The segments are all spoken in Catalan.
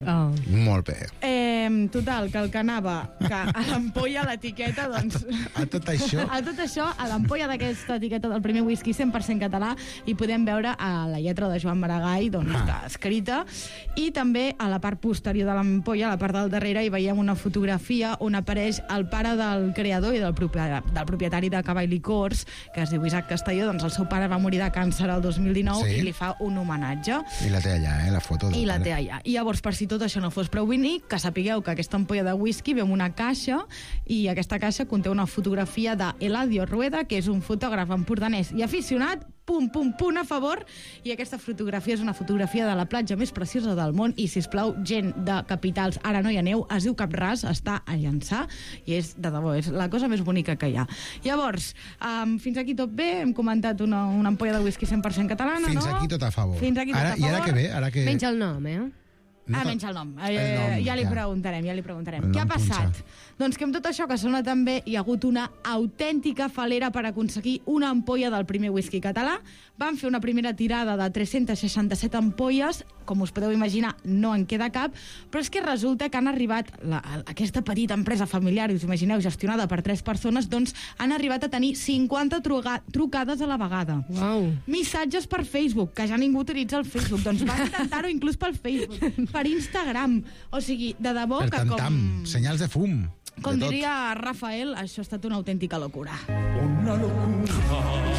Molt bé. Total, que el que anava, que a l'ampolla, l'etiqueta, doncs... A tot això... A tot això, a l'ampolla d'aquesta etiqueta del primer whisky 100% català, hi podem veure a la lletra de Joan Maragall, doncs, escrita, i també a la part posterior de l'ampolla, a la part del darrere, hi veiem una fotografia on apareix el pare del creador i del propietari de Cavall Licors, que es diu Isaac Castelló. Doncs el seu pare va morir de càncer el 2019 i li fa un homenatge. I la té allà, la foto del pare. I la té allà. I llavors, per si tot això no fos prou bonic, que sapigueu que aquesta ampolla de whisky ve amb una caixa, i aquesta caixa conté una fotografia d'Eladio Rueda, que és un fotògraf empordanès i aficionat, punt a favor, i aquesta fotografia és una fotografia de la platja més preciosa del món, i sisplau, gent de capitals, ara no hi ha neu, es diu Cap Ras, està a Llançà, i és, de debò, és la cosa més bonica que hi ha. Llavors, fins aquí tot bé, hem comentat una ampolla de whisky 100% catalana, no? Fins aquí tot a favor. Fins aquí tot a favor. I ara què ve? Menys el nom, menys el nom. Ja li preguntarem. Què ha passat? Doncs que amb tot això que sona tan bé, hi ha hagut una autèntica falera per aconseguir una ampolla del primer whisky català. Van fer una primera tirada de 367 ampolles, com us podeu imaginar, no en queda cap, però és que resulta que han arribat, aquesta petita empresa familiar, us imagineu, gestionada per 3 persones, doncs han arribat a tenir 50 trucades a la vegada. Wow. Missatges per Facebook, que ja ningú utilitza el Facebook, doncs van intentar-ho inclús pel Facebook, per Instagram, o sigui, de debò que com... senyals de fum. Com diria Rafael, això ha estat una autèntica locura. Una locura.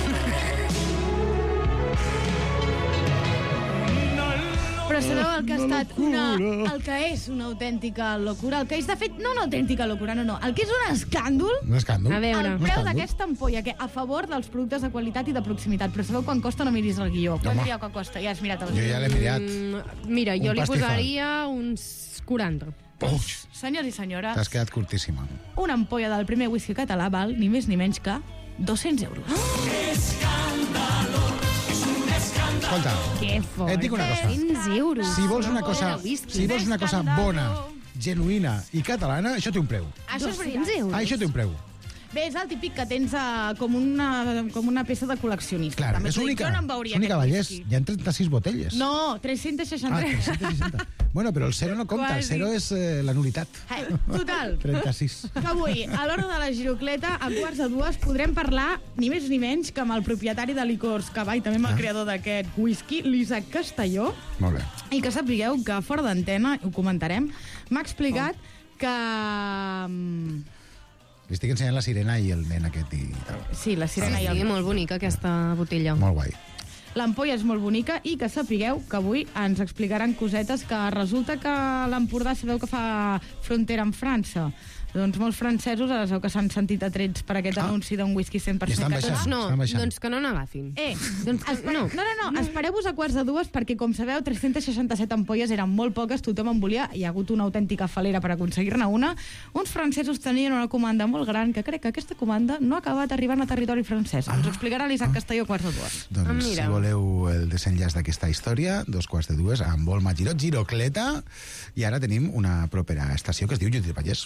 Però sabeu el que ha estat el que és una autèntica locura? El que és, de fet, no una autèntica locura, no. El que és un escàndol... Un escàndol? A veure. El preu d'aquesta ampolla, que a favor dels productes de qualitat i de proximitat. Però sabeu quan costa? No miris el guió. Quan diria que costa? Ja has mirat el guió. Jo ja l'he mirat. Mira, jo li posaria uns 40. Senyors i senyores, t'has quedat curtíssima. una ampolla del primer whisky català val ni més ni menys que 200 euros. Escolta, Que fort. et dic una cosa. 200 euros. Si vols una cosa Escàndalo. bona, genuïna i catalana, això té un preu. Això és 200 veritat. euros. Això té un preu. Bé, és el típic que tens com una peça de col·leccionista. Clar, També és t'ho dic, única. jo no em veuria És única, aquest Vallès. whisky. Hi ha 36 botelles. No, 363. 360. Bueno, però el 0 no compta. El Quasi. 0 és la nulitat. Total. 36. Que avui, a l'hora de la girocleta, a 1:45, podrem parlar ni més ni menys que amb el propietari de Licors Cavall, també amb el creador d'aquest whisky, l'Isaac Castelló, Molt bé. i que sapigueu que fora d'antena, ho comentarem, m'ha explicat que... Li estic ensenyant la sirena i el nen aquest i tal. Sí, la sirena i el... Sí, molt bonica aquesta botella. Molt guai. L'ampolla és molt bonica, i que sapigueu que avui ens explicaran cosetes, que resulta que l'Empordà sabeu que fa frontera amb França. Doncs molts francesos ara sabeu que s'han sentit atrets per aquest anunci d'un whisky 100% I estan català. baixant. No, Estan baixant. doncs que no n'agafin. Doncs no. Espereu-vos a 1:45, perquè, com sabeu, 367 ampolles eren molt poques, tothom en volia, hi ha hagut una autèntica falera per aconseguir-ne una. Uns francesos tenien una comanda molt gran, que crec que aquesta comanda no ha acabat arribant a territori francès. Ens ho explicarà l'Isaac Castelló a 1:45. Doncs Mira. si voleu el desenllaç d'aquesta història, 2:45, amb Volma Girot, Girocleta, i ara tenim una propera estació que es diu Judit Vallès.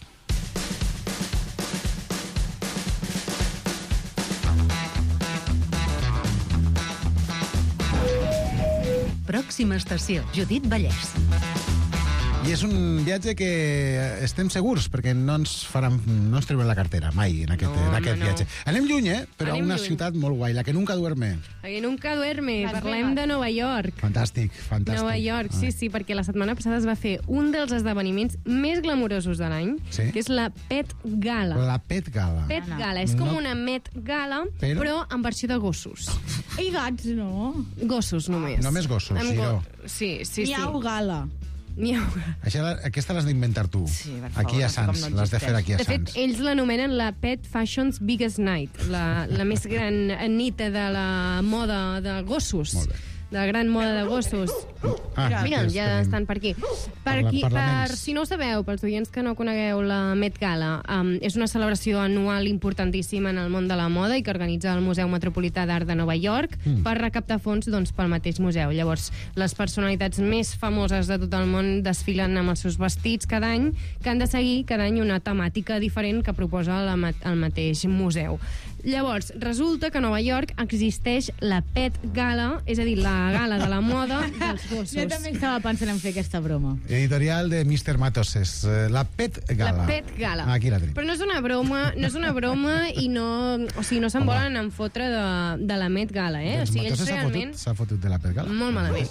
Pròxima estació, Judit Vallès. I és un viatge que estem segurs, perquè no ens treuran la cartera mai en aquest viatge. Anem lluny, però Anem a una lluny. ciutat molt guai, la que nunca duerme. Que nunca duerme. Las Parlem Vegas. de Nova York. Fantàstic. Nova York, sí, perquè la setmana passada es va fer un dels esdeveniments més glamurosos de l'any, Sí? que és la Pet Gala. La Pet Gala. Pet Gala, és com No. una Met Gala, Però- però en versió de gossos. I gats, no? Gossos, només. Només gossos, Amb Giro. Sí. Miau gala. Miau. Aquesta l'has d'inventar tu. Sí, per favor, aquí a no sé com Sants. no L'has de fer aquí a De fet, Sants. ells l'anomenen la Pet Fashion's Biggest Night, la més gran nit de la moda de gossos. Molt bé. De la gran moda de gossos. Mira, aquí ja tenim. estan per aquí. Per si no ho sabeu, pels oients que no conegueu la Met Gala, és una celebració anual importantíssima en el món de la moda i que organitza el Museu Metropolità d'Art de Nova York per recaptar fons pel mateix museu. Llavors, les personalitats més famoses de tot el món desfilen amb els seus vestits cada any, que han de seguir cada any una temàtica diferent que proposa el mateix museu. Llavors, resulta que a Nova York existeix la Pet Gala, és a dir, la gala de la moda dels gossos. Jo també estava pensant en fer aquesta broma. Editorial de Mr. Matoses. La Pet Gala. La Pet Gala. Aquí la tenim. Però no és una broma i no... O sigui, no se'n volen en fotre de la Met Gala, eh? Doncs O sigui, ells Matoses realment... s'ha fotut de la Pet Gala. Molt malament.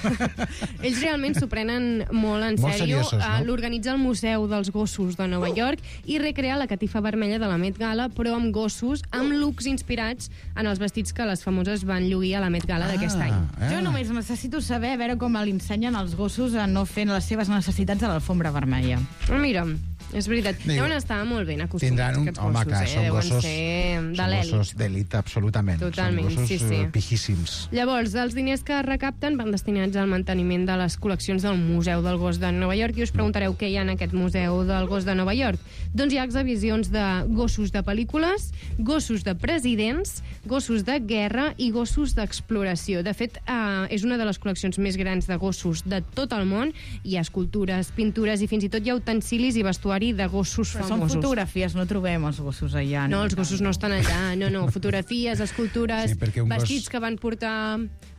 Ells realment s'ho prenen molt en Molt sèrio. seriosos, no? L'organitza el Museu dels Gossos de Nova York i recrea la catifa vermella de la Met Gala, però amb gossos, amb looks inspirats en els vestits que les famoses van lluir a la Met Gala d'aquest any. Jo només necessito saber a veure com l'ensenyen els gossos a no fer les seves necessitats a l'alfombra vermella. Mira, és veritat. Deuen estar molt ben acostumats, Tindran aquests home, gossos, clar, són deuen gossos, ser de són l'èlit. gossos d'elit, absolutament. Totalment, són gossos sí. pijíssims. Llavors, els diners que recapten van destinats al manteniment de les col·leccions del Museu del Gos de Nova York, i us preguntareu què hi ha en aquest Museu del Gos de Nova York. Doncs hi ha exhibicions de gossos de pel·lícules, gossos de presidents, gossos de guerra i gossos d'exploració. De fet, és una de les col·leccions més grans de gossos de tot el món. Hi ha escultures, pintures i fins i tot hi ha utensilis i vestuari de gossos Però famosos. són fotografies, no trobem els gossos allà. No, els gossos no estan allà. No. Fotografies, escultures, Sí, perquè un gos- vestits que van portar...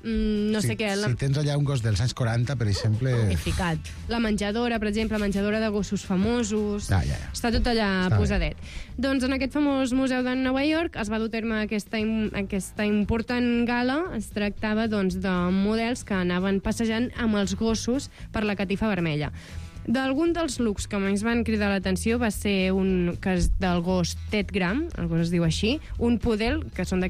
no sé què. Si tens allà un gos dels anys 40, per exemple... Ficat. La menjadora, per exemple, menjadora de gossos famosos. Ja. Està tot allà Està posadet. Doncs en aquest famós museu de Nova York es va dur a terme aquesta important gala. Es tractava doncs, de models que anaven passejant amb els gossos per la catifa vermella. D'algun dels looks que més van cridar l'atenció va ser un que és del gos Ted Graham, el gos es diu així, un pudel, que són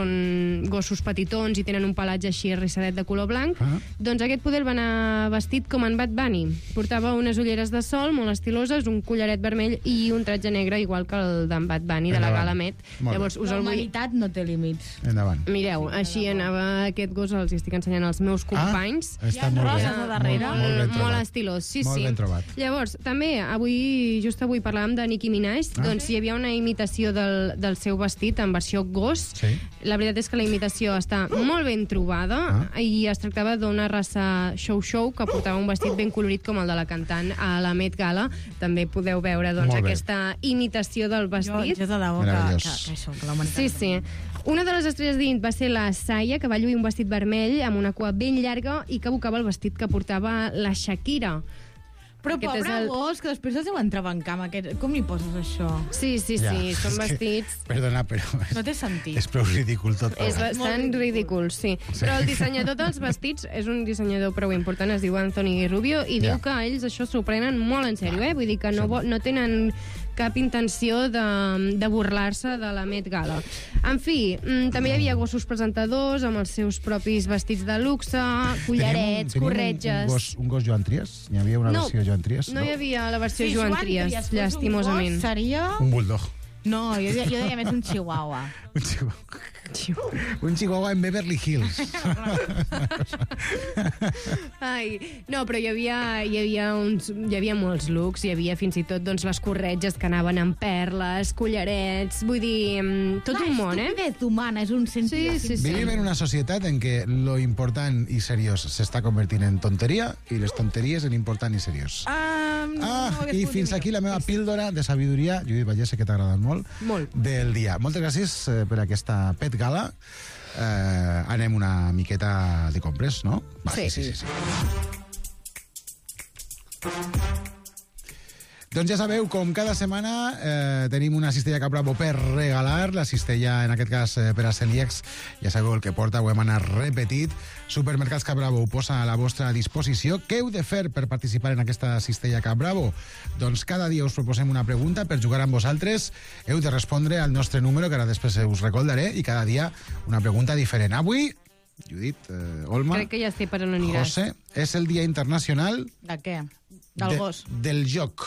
són gossos petitons i tenen un pelatge així rissadet de color blanc. Doncs aquest pudel va anar vestit com en Bad Bunny. Portava unes ulleres de sol molt estiloses, un collaret vermell i un tratge negre igual que el d'en Bad Bunny de la Endavant. Gala Met. Molt Llavors, us La el vull... humanitat no té límits. Endavant. Mireu, així anava aquest gos, els estic ensenyant als meus companys. Està Hi ha molt roses bé. a darrere. Molt ben Molt trobat. estilós, sí. Molt ben trobat. Llavors, també, just avui parlàvem de Nicki Minaj, doncs hi havia una imitació del seu vestit en versió gos. Sí. La veritat és que la imitació està molt ben trobada i es tractava d'una raça show que portava un vestit ben colorit com el de la cantant a la Met Gala. També podeu veure doncs, Molt bé. aquesta imitació del vestit. Jo de debò Meravellós. que això, que la humanitat... Sí. Una de les estrelles d'Int va ser la Saya, que va lluir un vestit vermell amb una cua ben llarga i que evocava el vestit que portava la Shakira. Però Aquest és pobre gos, que després es deu entrebancar amb aquest... Com li poses això? Sí, Ja, són és que, vestits... Perdona, però... No té sentit. És prou ridícul tot. És plegat. bastant ridícul, sí. Però el dissenyador dels vestits és un dissenyador prou important, es diu Anthony Rubio, i diu que ells això s'ho prenen molt en sèrio, Vull dir que no tenen cap intenció de burlar-se de la Met Gala. En fi, també hi havia gossos presentadors amb els seus propis vestits de luxe, collarets, Tenim corretges... un gos Joan Trias? Hi havia una versió Joan Trias? No hi havia la versió Si Joan Joan Trias, fos un llastimosament. gos, seria... Un bulldog. No, jo deia més un chihuahua. Un chihuahua en Beverly Hills. Ai, no, però hi havia molts looks, hi havia fins i tot doncs, les corretges que anaven amb perles, collarets, vull dir, tot un món, Estupidez humana, és un sentit... Sí. Vivim en una societat en què lo important i seriós s'està convertint en tonteria i les tonteries en important i seriós. I fins aquí la meva píldora de sabidoria, Judit Vallès, sé que t'ha agradat molt, del dia. Moltes gràcies per aquesta Pet Gala. Anem una miqueta de compres, no? Va, sí. Doncs ja sabeu, com cada setmana tenim una cistella Cap Bravo per regalar, la cistella, en aquest cas per a celíacs, ja sabeu el que porta, ho hem anat repetit. Supermercats Cap Bravo ho posa a la vostra disposició. Què heu de fer per participar en aquesta cistella Cap Bravo? Doncs cada dia us proposem una pregunta per jugar amb vosaltres. Heu de respondre al nostre número, que ara després us recordaré, i cada dia una pregunta diferent. Avui, Judit, Olma... Crec que ja sé per on aniràs. José, és el Dia Internacional... De què? Del gos. Del joc.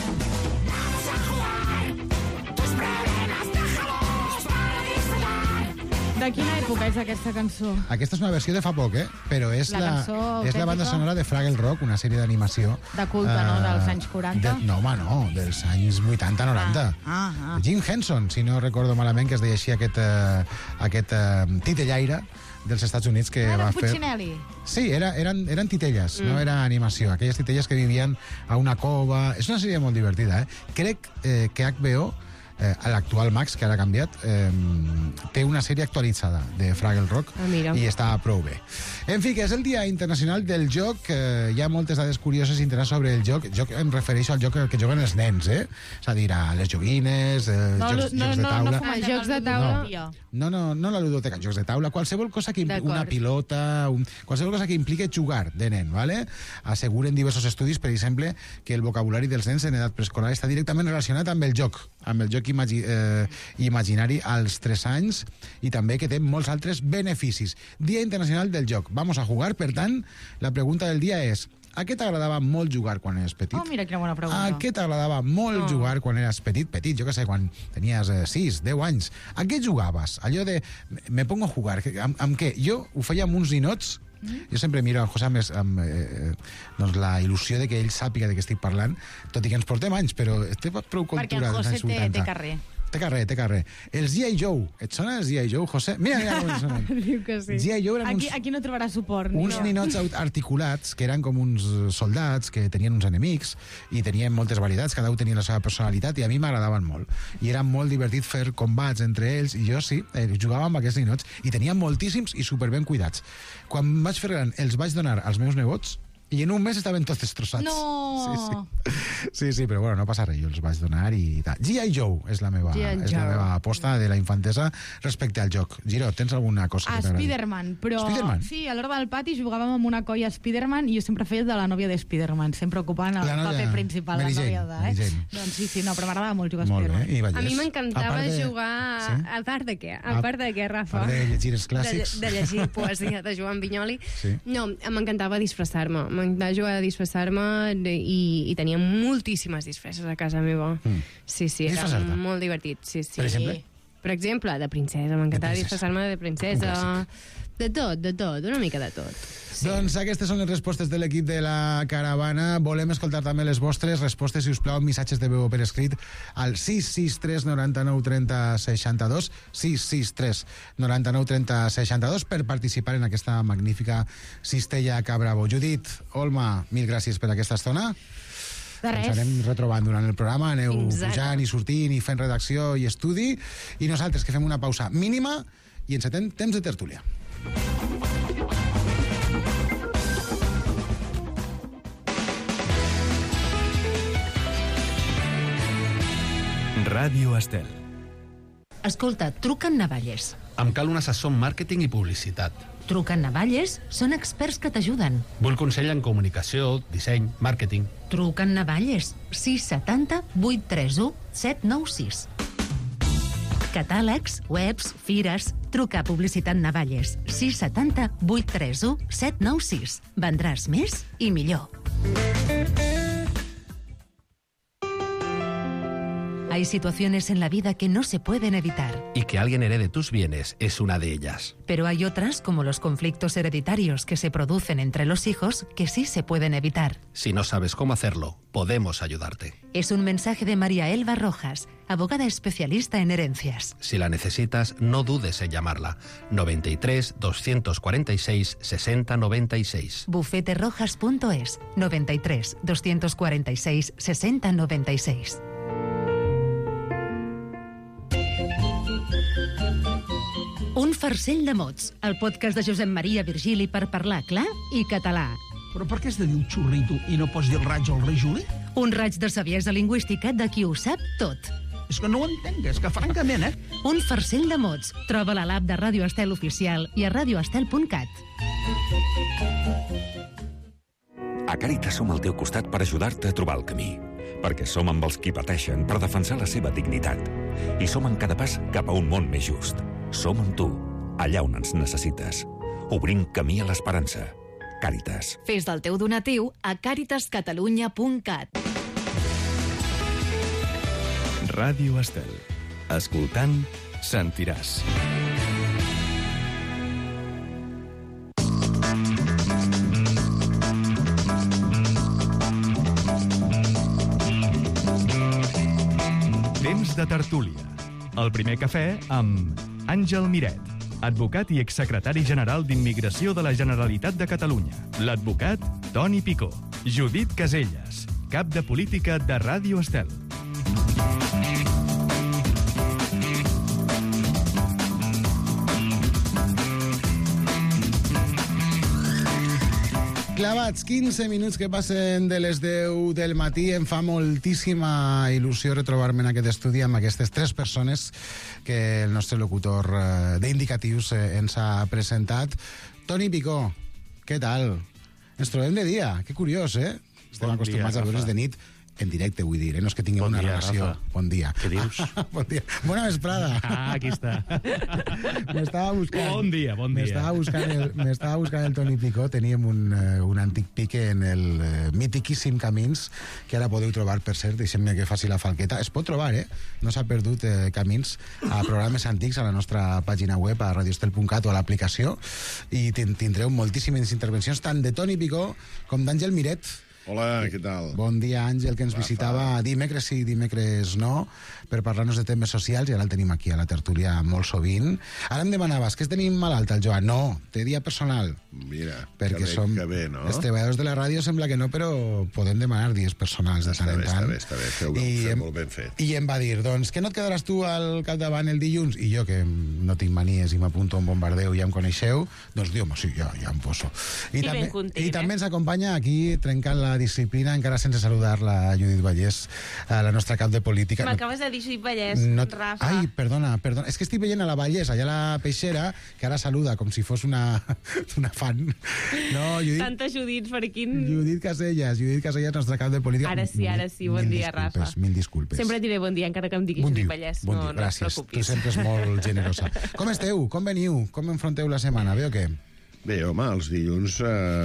De quina època és aquesta cançó? Aquesta és una versió de fa poc, però és La cançó és la banda autèntica? sonora de Fraggle Rock, una sèrie d'animació. De culte, no? Dels anys 40? No, home, dels anys 80-90. Jim Henson, si no recordo malament, que es deia així aquest titellaire dels Estats Units que Era va fer... Puccinelli. Sí, eren titelles, no era animació. Aquelles titelles que vivien a una cova... És una sèrie molt divertida, Crec que HBO l'actual Max, que ara ha canviat, té una sèrie actualitzada de Fraggle Rock i està prou bé. En fi, que és el Dia Internacional del Joc. Hi ha moltes dades curioses i interessants sobre el joc. Jo em refereixo al joc que juguen els nens, És a dir, a les joguines, jocs de taula. Jocs de taula. No la ludoteca, jocs de taula, qualsevol cosa que impliqui una pilota, qualsevol cosa que impliqui jugar de nen, ¿vale? Asseguren diversos estudis, per exemple, que el vocabulari dels nens en edat preescolar està directament relacionat amb el joc imaginari als 3 anys i també que té molts altres beneficis. Dia Internacional del Joc. Vamos a jugar, per tant, la pregunta del dia és: a què t'agradava molt jugar quan eres petit? Oh, mira, quina bona pregunta. A què t'agradava molt jugar quan eres petit, jo què sé, quan tenies 6, 10 anys? A què jugaves? Allò de, me pongo a jugar, amb què? Jo ho feia amb uns ninots. Jo sempre miro a José amb la il·lusió de que ell sàpiga de què estic parlant, tot i que ens portem anys, però té prou cultura dels anys 80. Perquè el José té carrer. Té carrer. Els G.I. Joe. Et sona els G.I. Joe, José? Mira com ens sonen. Diu que sí. G.I. Joe eren aquí no trobarà suport. uns ninots articulats que eren com uns soldats que tenien uns enemics i tenien moltes varietats, cada un tenia la seva personalitat i a mi m'agradaven molt. I era molt divertit fer combats entre ells i jo sí, jugava amb aquests ninots i tenia moltíssims i superben cuidats. Quan vaig fer gran els vaig donar als meus nebots i en un mes estaven tots destrossats. No! Sí, però bueno, no passa res, jo els vaig donar i tal. G.I. Joe és la meva aposta de la infantesa respecte al joc. Giro, tens alguna cosa que t'agradi? Spider-Man, però... Spider-Man? Sí, a l'hora del pati jugàvem amb una colla Spider-Man i jo sempre feia de la nòvia de Spider-Man, sempre ocupant el paper principal, la nòvia de... Doncs sí, no, però m'agradava molt jugar a Spider-Man. A mi m'encantava jugar... A part de què? A part de què, Rafa? A part de llegir els clàssics? De llegir poesia de Joan Vinyoli. No, m'encantava disfressar-me. M'encantava jugar a disfressar-me i tenia moltíssimes disfresses a casa meva. Sí, era molt divertit. Per exemple? Per exemple, de princesa. M'encantava disfressar-me de princesa. De tot, una mica de tot. Sí. Doncs aquestes són les respostes de l'equip de la caravana. Volem escoltar també les vostres respostes, si us plau, missatges de veu per escrit al 663 99 30 62, 663 99 30 62, per participar en aquesta magnífica cistella Cabravo. Judit, Olma, mil gràcies per aquesta estona. Ens anem retrobant durant el programa, aneu pujant i sortint i fent redacció i estudi, i nosaltres que fem una pausa mínima i encetem temps de tertúlia. Ràdio Estel. Escolta, truca en Navalles. Em cal un assessor en màrqueting i publicitat. Truca en Navalles, són experts que t'ajuden. Vull consell en comunicació, disseny, màrqueting. Truca en Navalles, 670 831 796. Catàlegs, webs, fires... Truca a Publicitat Navalles, 670 831 796. Vendràs més i millor. Hay situaciones en la vida que no se pueden evitar. Y que alguien herede tus bienes es una de ellas. Pero hay otras, como los conflictos hereditarios que se producen entre los hijos, que sí se pueden evitar. Si no sabes cómo hacerlo, podemos ayudarte. Es un mensaje de María Elba Rojas, abogada especialista en herencias. Si la necesitas, no dudes en llamarla. 93 246 60 96. Bufeterojas.es, 93 246 60 96. Un farcell de mots, el podcast de Josep Maria Virgili per parlar clar i català. Però per què has de dir un xurrito i no pots dir el raig o el rei Juli? Un raig de saviesa lingüística de qui ho sap tot. És que no ho entenc, és que francament, Un farcell de mots. Troba-la a l'app de Ràdio Estel Oficial i a radioestel.cat. A Càritas som al teu costat per ajudar-te a trobar el camí. Perquè som amb els qui pateixen per defensar la seva dignitat. I som en cada pas cap a un món més just. Som amb tu, allà on ens necessites. Obrim camí a l'esperança. Càritas. Fes del teu donatiu a caritascatalunya.cat. Ràdio Estel. Escoltant, sentiràs. Temps de tertúlia. El primer cafè amb Àngel Miret, advocat i exsecretari general d'Immigració de la Generalitat de Catalunya. L'advocat Toni Picó. Judit Caselles, cap de política de Ràdio Estel. Clavats, 15 minuts que passen de les 10 del matí. Em fa moltíssima il·lusió retrobar-me en aquest estudi amb aquestes 3 persones que el nostre locutor d'indicatius ens ha presentat. Toni Picó, què tal? Ens trobem de dia, que curiós, eh? Estem acostumats a veure's de nit en directe, vull dir, no és que tinguem una relació. Bon dia. Què dius? Bon dia. Bona vesprada. Aquí està. M'estava buscant... Bon dia. M'estava buscant el Toni Picó. Teníem un antic pique en el mitiquíssim Camins, que ara podeu trobar, per cert, deixem-me que faci la falqueta. Es pot trobar, No s'ha perdut Camins a programes antics a la nostra pàgina web, a radiostel.cat o a l'aplicació, i tindreu moltíssimes intervencions, tant de Toni Picó com d'Àngel Miret. Hola, què tal? Bon dia, Àngel, que ens visitava dimecres sí, dimecres no, per parlar-nos de temes socials, i ara el tenim aquí a la tertúlia molt sovint. Ara em demanaves, que tenim malalt el Joan? No, té dia personal. Mira, perquè som que bé, no? Els treballadors de la ràdio sembla que no, però podem demanar dies personals de tant en tant. Està bé, feu molt ben fet. I em va dir, doncs, que no et quedaràs tu al capdavant el dilluns? I jo, que no tinc manies i m'apunto a un bombardeu i ja em coneixeu, doncs diu, sí, ja em poso. I també ens acompanya aquí, trencant la disciplina, encara sense saludar la Judit Vallès, la nostra cap de política. M'acabes de dir Judit Vallès, Rafa. Ai, perdona. És que estic veient a la Vallès, allà a la Peixera, que ara saluda com si fos una fan. No, Judit... Tanta Judit per aquí. Judit Casellas, nostra cap de política. Ara sí. Bon dia, Rafa. Mil disculpes. Sempre diré bon dia, encara que em diguis Judit Vallès. Bon dia, gràcies. Tu sempre és molt generosa. Com esteu? Com veniu? Com enfronteu la setmana? Bé o què? Bé, home, els dilluns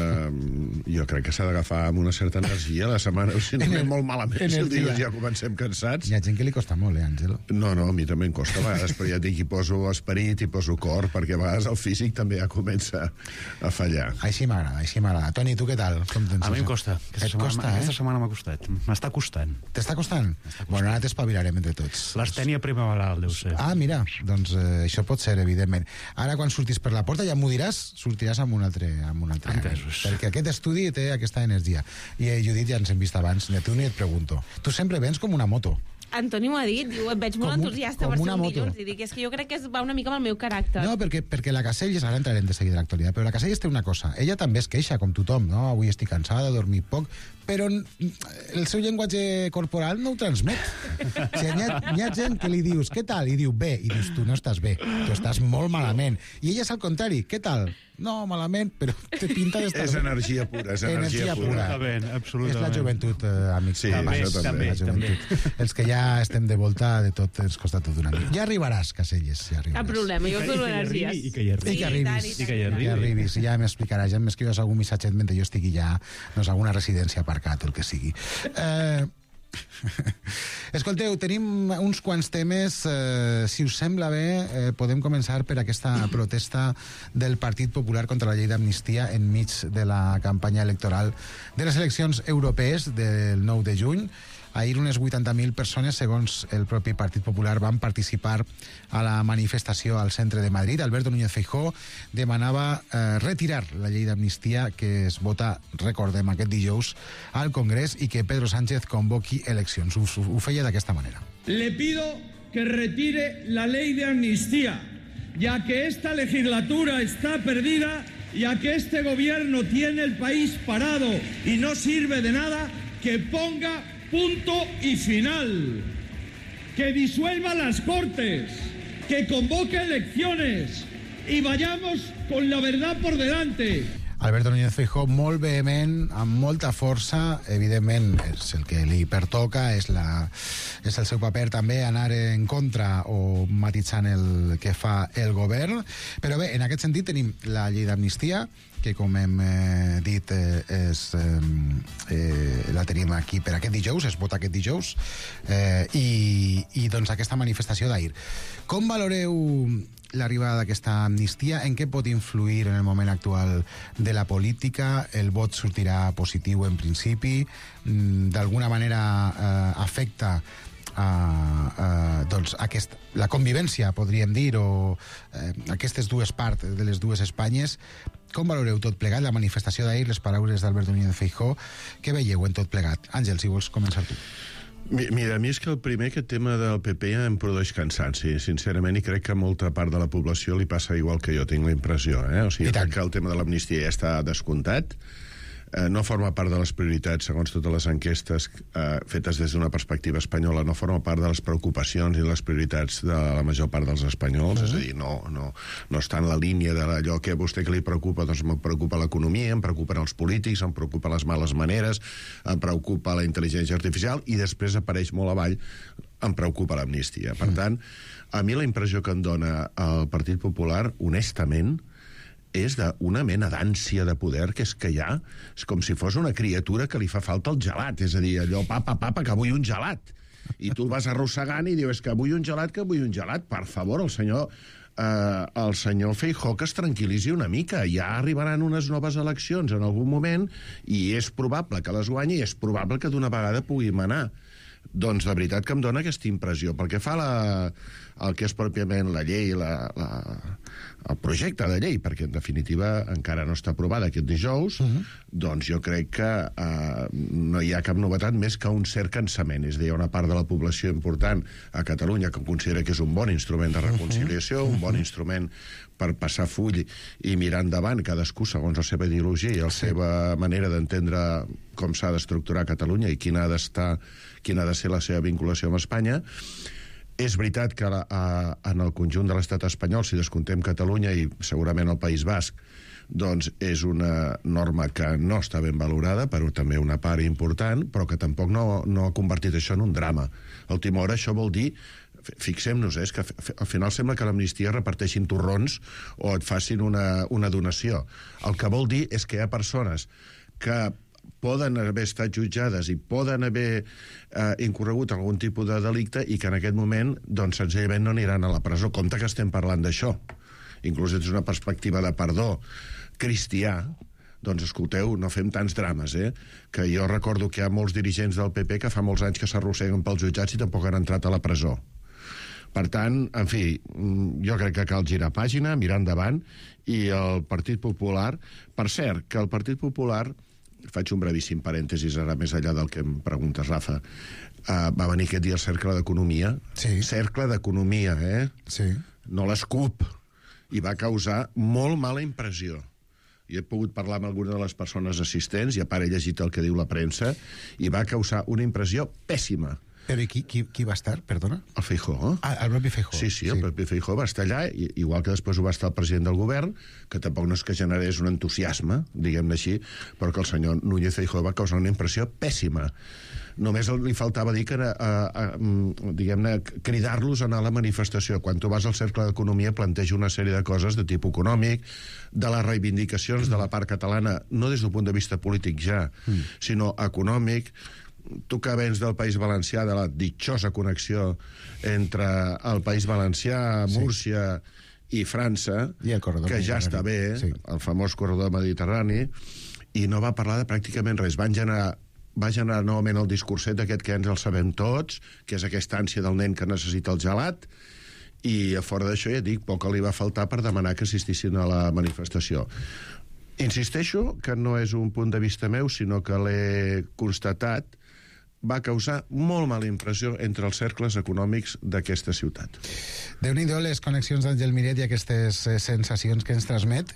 jo crec que s'ha d'agafar amb una certa energia la setmana, o sigui, no anem molt malament si el dilluns ja comencem cansats. Hi ha gent que li costa molt, Àngel? No, a mi també em costa a vegades, però ja dic, hi poso esperit, hi poso cor, perquè a vegades el físic també ja comença a fallar. Així m'agrada. Toni, tu què tal? A mi em costa. Aquesta setmana m'ha costat. M'està costant. T'està costant? Bueno, ara t'espavilarem entre tots. L'astènia primaveral, deu ser. Ah, mira, doncs això pot ser, evidentment. Ara, quan surtis per la porta, ja m'ho diràs, sortiràs amb un altre perquè aquest estudi té aquesta energia. I Judit, ja ens hem vist abans, ni a tu ni et pregunto. Tu sempre vens com una moto. Antoni m'ho ha dit, diu, et veig molt entusiasta per ser un dilluns, i dic, és que jo crec que va una mica amb el meu caràcter. No, perquè la Casellas, ara entrarem de seguida a l'actualitat, però la Casellas té una cosa, ella també es queixa, com tothom, no? Avui estic cansada, he dormit poc, però el seu llenguatge corporal no ho transmet. O sigui, hi ha gent que li dius, què tal? I diu, bé, i dius, tu no estàs bé, tu estàs molt malament. I ella és al contrari, què tal? No, malament, però té pinta d'estar bé. És energia pura, absolutament. És la joventut, amics. Sí, també. Els que ja estem de volta, de tot, ens costa tot una mica. Ja arribaràs, Casellas, ja arribaràs. Cap problema, jo dono energies. I que hi arribis. Ja m'explicaràs, ja m'escriuràs algun missatget mentre jo estigui ja, no sé, alguna residència aparcat o el que sigui. Escolteu, tenim uns quants temes. Si us sembla bé, podem començar per aquesta protesta del Partit Popular contra la llei d'amnistia enmig de la campanya electoral de les eleccions europees del 9 de juny. Ahir unes 80.000 persones, segons el propi Partit Popular, van participar a la manifestació al centre de Madrid. Alberto Núñez Feijóo demanava retirar la llei d'amnistia que es vota, recordem, aquest dijous al Congrés i que Pedro Sánchez convoqui eleccions. Ho feia d'aquesta manera. Le pido que retire la ley de amnistía, ya que esta legislatura está perdida, ya que este gobierno tiene el país parado y no sirve de nada, que ponga punto y final, que disuelva las Cortes, que convoque elecciones y vayamos con la verdad por delante. Alberto Núñez Feijóo, molt vehement, amb molta força, evidentment és el que li pertoca, és el seu paper també anar en contra o matitzant el que fa el govern, però bé, en aquest sentit tenim la llei d'amnistia, que com hem dit la tenim aquí per aquest dijous, es vota aquest dijous, i doncs aquesta manifestació d'ahir. Com valoreu l'arribada d'aquesta amnistia? En què pot influir en el moment actual de la política? El vot sortirà positiu en principi? D'alguna manera afecta doncs la convivència, podríem dir, o aquestes dues parts de les dues Espanyes. Com valoreu tot plegat, la manifestació d'ahir, les paraules d'Alberto Núñez Feijóo? Què veieu en tot plegat? Àngel, si vols començar tu. Mira, a mi és que el primer, aquest tema del PP em produeix cansanci, sincerament, i crec que a molta part de la població li passa igual que jo, tinc la impressió, O sigui, crec que el tema de l'amnistia ja està descomptat. no forma part de les prioritats, segons totes les enquestes fetes des d'una perspectiva espanyola, no forma part de les preocupacions i les prioritats de la major part dels espanyols, és a dir, no està en la línia d'allò que a vostè que li preocupa, doncs em preocupa l'economia, em preocupen els polítics, em preocupen les males maneres, em preocupa la intel·ligència artificial, i després apareix molt avall, em preocupa l'amnistia. Per tant, a mi la impressió que em dona el Partit Popular, honestament, és d'una mena d'ànsia de poder que hi ha. És com si fos una criatura que li fa falta el gelat, és a dir, allò, papa, que vull un gelat. I tu el vas arrossegant i dius que vull un gelat, Per favor, el senyor Feijóo que es tranquil·litzi una mica. Ja arribaran unes noves eleccions en algun moment i és probable que les guanyi i és probable que d'una vegada pugui manar. Doncs de veritat que em dona aquesta impressió. Pel que fa al que és pròpiament la llei, el projecte de llei, perquè en definitiva encara no està aprovada aquest dijous, doncs jo crec que no hi ha cap novetat més que un cert cansament. És a dir, hi ha una part de la població important a Catalunya que considera que és un bon instrument de reconciliació, un bon instrument per passar full i mirar endavant, cadascú segons la seva ideologia i la seva manera d'entendre com s'ha d'estructurar Catalunya i quina ha de ser la seva vinculació amb Espanya. És veritat que en el conjunt de l'estat espanyol, si descomptem Catalunya i segurament el País Basc, doncs és una norma que no està ben valorada, però també una part important, però que tampoc no ha convertit això en un drama. A última hora això vol dir, fixem-nos, és que al final sembla que l'amnistia reparteixin torrons o et facin una donació. El que vol dir és que hi ha persones que poden haver estat jutjades i poden haver incorregut algun tipus de delicte i que en aquest moment, doncs, senzillament no aniran a la presó. Compte que estem parlant d'això. Inclús des d'una perspectiva de perdó cristià, doncs, escolteu, no fem tants drames, que jo recordo que hi ha molts dirigents del PP que fa molts anys que s'arrosseguen pels jutjats i tampoc han entrat a la presó. Per tant, en fi, jo crec que cal girar pàgina, mirar endavant, i el Partit Popular... Per cert, que el Partit Popular... Faig un brevíssim parèntesis ara més enllà del que em preguntes, Rafa. Va venir aquest dia el Cercle d'Economia. Sí. Cercle d'Economia, Sí. No l'ESCUP. I va causar molt mala impressió. Jo he pogut parlar amb alguna de les persones assistents i a part he llegit el que diu la premsa i va causar una impressió pèssima. Però qui va estar, perdona? El Feijóo. El propi Feijóo. Sí, el propi Feijóo va estar allà, igual que després ho va estar el president del govern, que tampoc no és que generés un entusiasme, diguem-ne així, però que el senyor Núñez Feijóo va causar una impressió pèssima. Només li faltava dir que, diguem-ne, cridar-los a anar a la manifestació. Quan tu vas al Cercle d'Economia planteja una sèrie de coses de tipus econòmic, de les reivindicacions de la part catalana, no des del punt de vista polític ja, sinó econòmic. Tu que vens del País Valencià, de la ditxosa connexió entre el País Valencià, Múrcia i França, que ja està bé, el famós corredor mediterrani, i no va parlar de pràcticament res. Va generar novament el discurset aquest que ens el sabem tots, que és aquesta ànsia del nen que necessita el gelat, i a fora d'això, ja dic, poc li va faltar per demanar que assistissin a la manifestació. Insisteixo que no és un punt de vista meu, sinó que l'he constatat, va causar molt mala impressió entre els cercles econòmics d'aquesta ciutat. Déu-n'hi-do les connexions d'Àngel Miret i aquestes sensacions que ens transmet.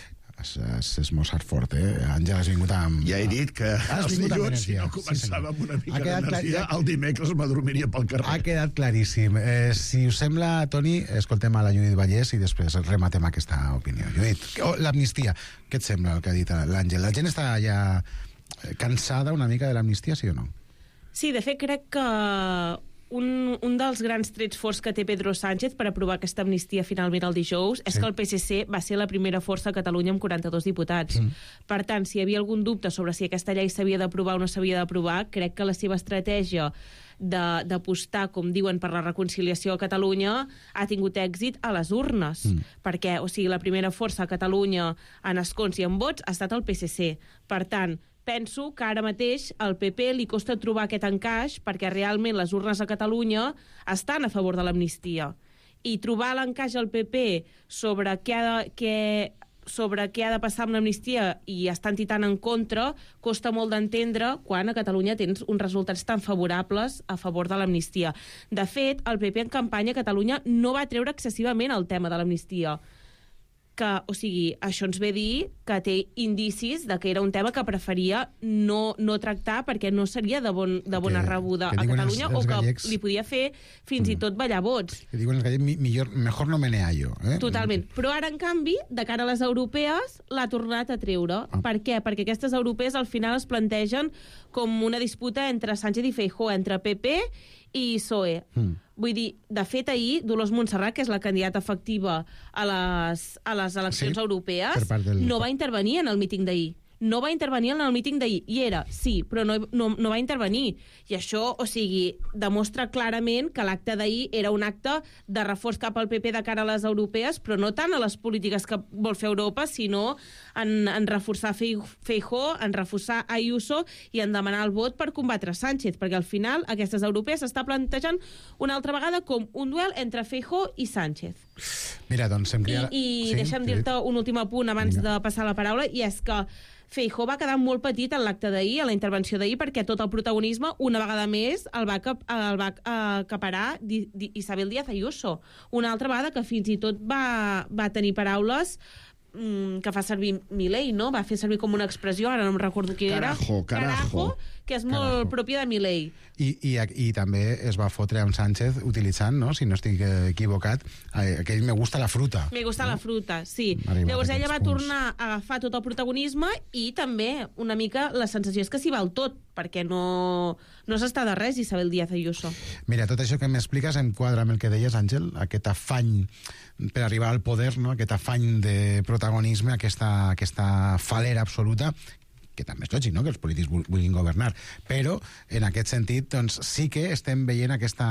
Has esmorzat fort, Àngel, has vingut amb... Ja he dit que els dilluns, si no començava amb una mica d'energia, el dimecres m'adormiria pel carrer. Ha quedat claríssim. Si us sembla, Toni, escoltem a la Judit Vallès i després rematem aquesta opinió. Judit, l'amnistia, què et sembla el que ha dit l'Àngel? La gent està ja cansada una mica de l'amnistia, sí o no? Sí, de fet, crec que un dels grans trets forts que té Pedro Sánchez per aprovar aquesta amnistia finalment el dijous és que el PSC va ser la primera força a Catalunya amb 42 diputats. Per tant, si hi havia algun dubte sobre si aquesta llei s'havia d'aprovar o no s'havia d'aprovar, crec que la seva estratègia d'apostar, com diuen, per la reconciliació a Catalunya ha tingut èxit a les urnes. Perquè, o sigui, la primera força a Catalunya en escons i en vots ha estat el PSC. Per tant, penso que ara mateix al PP li costa trobar aquest encaix perquè realment les urnes a Catalunya estan a favor de l'amnistia. I trobar l'encaix al PP sobre què ha de passar amb l'amnistia i estan tan en contra, costa molt d'entendre quan a Catalunya tens uns resultats tan favorables a favor de l'amnistia. De fet, el PP en campanya a Catalunya no va treure excessivament el tema de l'amnistia. que, o sigui, això ens ve a dir que té indicis de que era un tema que preferia no tractar perquè no seria de bona rebuda a Catalunya o que li podia fer fins i tot ballar vots. Que diuen els gallecs, mejor no meneallo. Totalment. Però ara, en canvi, de cara a les europees, l'ha tornat a treure. Per què? Perquè aquestes europees al final es plantegen com una disputa entre Sánchez i Feijóo, entre PP i PSOE. Vull dir, de fet, ahir, Dolors Montserrat, que és la candidata efectiva a les eleccions europees, no va intervenir en el míting d'ahir. No va intervenir en el míting d'ahir. Hi era, sí, però no va intervenir. I això, o sigui, demostra clarament que l'acte d'ahir era un acte de reforç cap al PP de cara a les europees, però no tant a les polítiques que vol fer Europa, sinó en reforçar Feijóo, en reforçar Ayuso i en demanar el vot per combatre Sánchez, perquè al final aquestes europees s'està plantejant una altra vegada com un duel entre Feijóo i Sánchez. Mira, doncs... I deixa'm dir-te un últim apunt abans de passar la paraula, i és que Feijóo va quedar molt petit en l'acte d'ahir, a la intervenció d'ahir, perquè tot el protagonisme, una vegada més, el va acaparar Isabel Díaz Ayuso. Una altra vegada que fins i tot va tenir paraules que fa servir Milei, no? Va fer servir com una expressió, ara no em recordo qui era. Carajo, que és molt pròpia de Milei. I també es va fotre amb Sánchez utilitzant, no? Si no estic equivocat, aquell me gusta la fruta. Me gusta la fruta, sí. Llavors ella va tornar a agafar tot el protagonisme i també una mica la sensació és que s'hi val tot, perquè no s'està de res Isabel Díaz Ayuso. Mira, tot això que m'expliques em quadra amb el que deies, Àngel, aquest afany per arribar al poder, no? Aquest afany de protagonisme, aquesta falera absoluta, que també és lògic, no?, que els polítics vulguin governar, però en aquest sentit doncs, sí que estem veient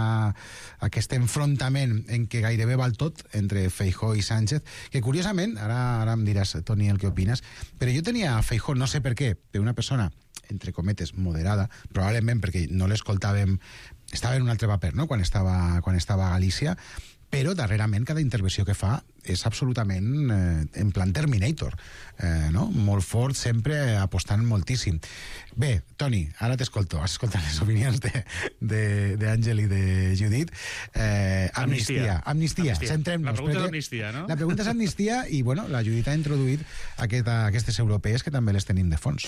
aquest enfrontament en què gairebé val tot entre Feijóo i Sánchez, que curiosament, ara em diràs, Toni, el que opines, però jo tenia a Feijóo, no sé per què, per una persona, entre cometes, moderada, probablement perquè no l'escoltàvem, estava en un altre paper, no?, quan estava a Galícia, però darrerament cada intervenció que fa és absolutament en plan Terminator, no? Molt fort, sempre apostant moltíssim. Bé, Toni, ara t'escolto, has escoltat les opinions d'Àngel i de Judit. Amnistia, centrem-nos. La pregunta és amnistia, no? La pregunta és amnistia i, bueno, la Judit ha introduït aquestes europees que també les tenim de fons.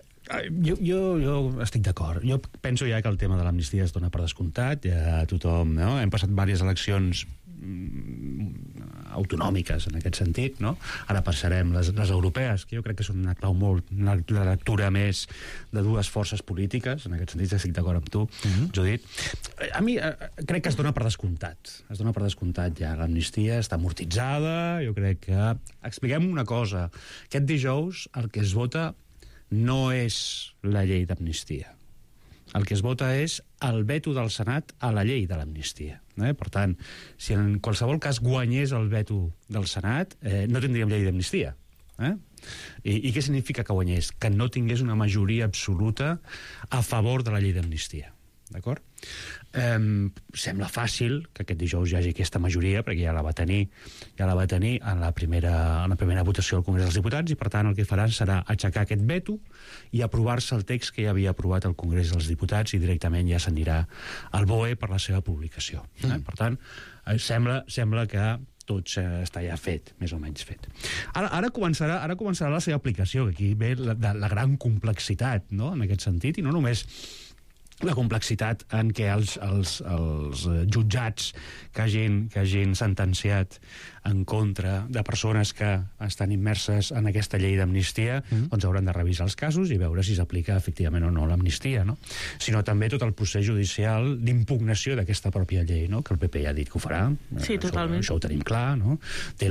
Jo estic d'acord. Jo penso ja que el tema de l'amnistia es dona per descomptat, ja tothom, no? Hem passat diverses eleccions autonòmiques en aquest sentit, no? Ara passarem les europees, que jo crec que són una lectura més de dues forces polítiques, en aquest sentit estic d'acord amb tu, Judit. A mi crec que es dona per descomptat ja l'amnistia, està amortitzada, jo crec que... Expliquem una cosa, aquest dijous el que es vota no és la llei d'amnistia. El que es vota és el veto del Senat a la llei de l'amnistia. Per tant, si en qualsevol cas guanyés el veto del Senat, no tindríem llei d'amnistia. I què significa que guanyés? Que no tingués una majoria absoluta a favor de la llei d'amnistia. D'acord? Sembla fàcil que aquest dijous hi hagi aquesta majoria, perquè ja la va tenir en la primera votació al Congrés dels Diputats, i per tant el que faran serà aixecar aquest veto i aprovar-se el text que ja havia aprovat el Congrés dels Diputats i directament ja s'anirà al BOE per la seva publicació. Per tant, sembla que tot està ja fet, més o menys fet. Ara començarà la seva aplicació, que aquí ve la gran complexitat, no?, en aquest sentit, i no només la complexitat en què els jutjats que hagin sentenciat en contra de persones que estan immerses en aquesta llei d'amnistia, doncs hauran de revisar els casos i veure si s'aplica efectivament o no l'amnistia, no? Sinó també tot el procés judicial d'impugnació d'aquesta pròpia llei, no?, que el PP ja ha dit que ho farà. Sí, totalment. Això ho tenim clar, no? Té